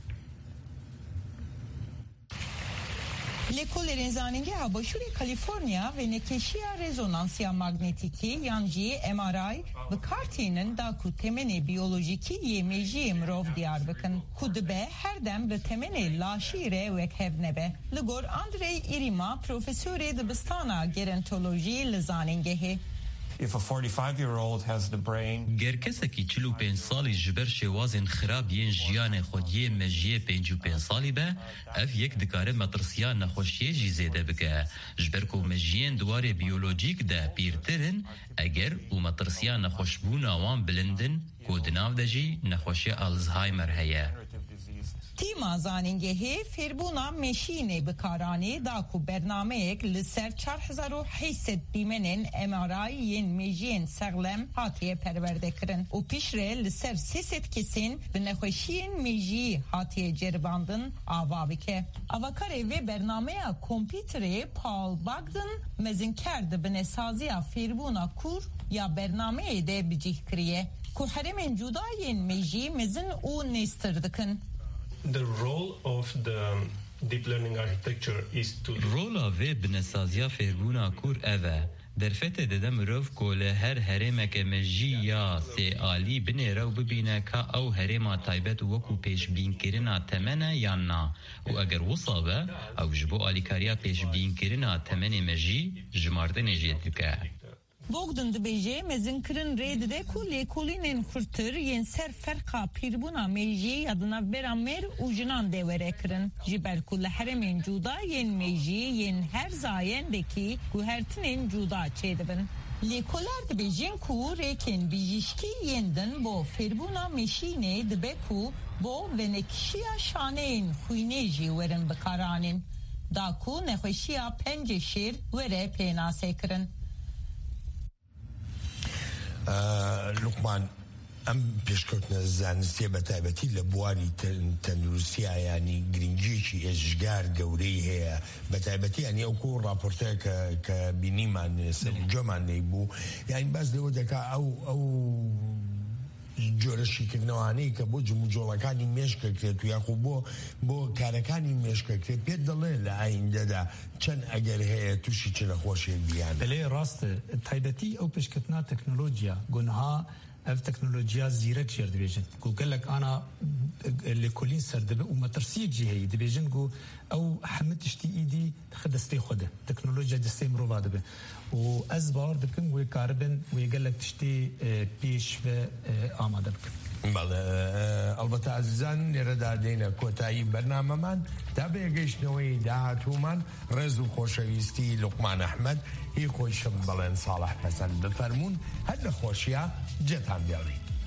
لێکۆڵێرên zanîngê Habaşûrê Kalîforniya ve nêkeşiya rezonansiya magnetîkî yan jî MRI bi kar tînin da ku temenê biyolojîkî yê mejiyê mirov diyar bikin ku dibe her dem bi temenê laşî re wek hev nebe. Li gor Andrey Irima profesörê dibistana gerontolojî li zanîngehê. If a 45-year-old has the brain گر کسکی 45 سالی جبر شوازن خراب ین جیان خودی مجیه 55 سالی به اف یک دکاره مترسیان نخوشیه جی زیده بگه جبر کو مجیین دواره بیولوژیک ده پیرترن اگر و مترسیان نخوشبون آوان بلندن کودناو دجی نخوشی آلزهایمر هیه. تیما zanîngehê fêrbûna meşînê bikaranê da ku bernameyek li ser 4800 dîmenên MRI yên mejiyên seglem hatiye perwerdekirin û pişre li ser 300 kesên bi nexweşiyên mejiyî hatiye ceribandin ava bike. Avakarê vê bernameya kompîterê Paul Bogdan mezinker dibine saziya fêrbûna kur ya bernameyê de bicih kiriye ku heremên cudayên mejî mezin û nêstir dikin. The role of the deep learning architecture is to rola ve bnesazya ferbuna kur eve derfete de mirov kole her heremeke meji ya se ali binera u bibine ka ew herema taybet weku pêşbînkirina temene yan na û eger wisabe ew ji bo alîkariya pêşbînkirina temenê mejî jimardinê jê dike. Bogdan dibêje mezinkirin rê dide ku lêkolînên xurtir yên ser ferqa pîrbûna mejiyê ya di navbera mêr û jinan de were kirin ji ber ku li heremên cuda yên mejiyê yên her zayendekî guhertinên cuda çêdibin. Lêkolar dibêjin ku rêkên bijîşkî yên din bo fêrbûna meşînê dibe ku bo venekişiya şaneyên xwînê jî werin bikaranîn da ku nexweşiya pencê şêr were pênasê kirin. لوقمان ئەم پێشکەوتنە زانستیە بە تایبەتی لە بواری تەندروستیە ینی گرنگیەکی ئێژگار گەورەی هەیە بە تایبەتی ینی ئەو کۆ ڕاپۆرتەیە کە بینیمان سەرنجۆمان لێی بوو یانی باس لەوە دەکا ئەو جۆرە شیکردنەوانەی کە بۆ جموجۆڵەکانی مێشکەکرێت و یاخو بۆ کارەکانی مێشکەکرێت پێت دەڵێ لە ئایندەدا چەند ئەگەر هەیە تووشی چ نەخۆشیێک بیان لێ ڕاستە تایبەتی ئەو پێشکەوتنا تەکنۆلۆژیا گونها اف تكنولوجيا زيرك جير دبيجن قال لك انا اللي كلين سردبه ومترسيه جهه دبيجن جو او حمد تشتي ايدي خدستي خده تكنولوجيا دستي مروفاده وازبار دكن وكاربن ويقال لك تشتي بيش و آماده بكن بەڵێ ئەڵبەتە ئازیزان لێرەدا دێنە کۆتایی بەرنامەمان تا بێگەیشتنەوەی داهاتوومان ڕێز و خۆشەویستی لوقمان ئەحمەد هی خۆی شم بەڵێن ساڵح پەسەند بفەرمونون هەر لە خۆشیە جێتان دێڵی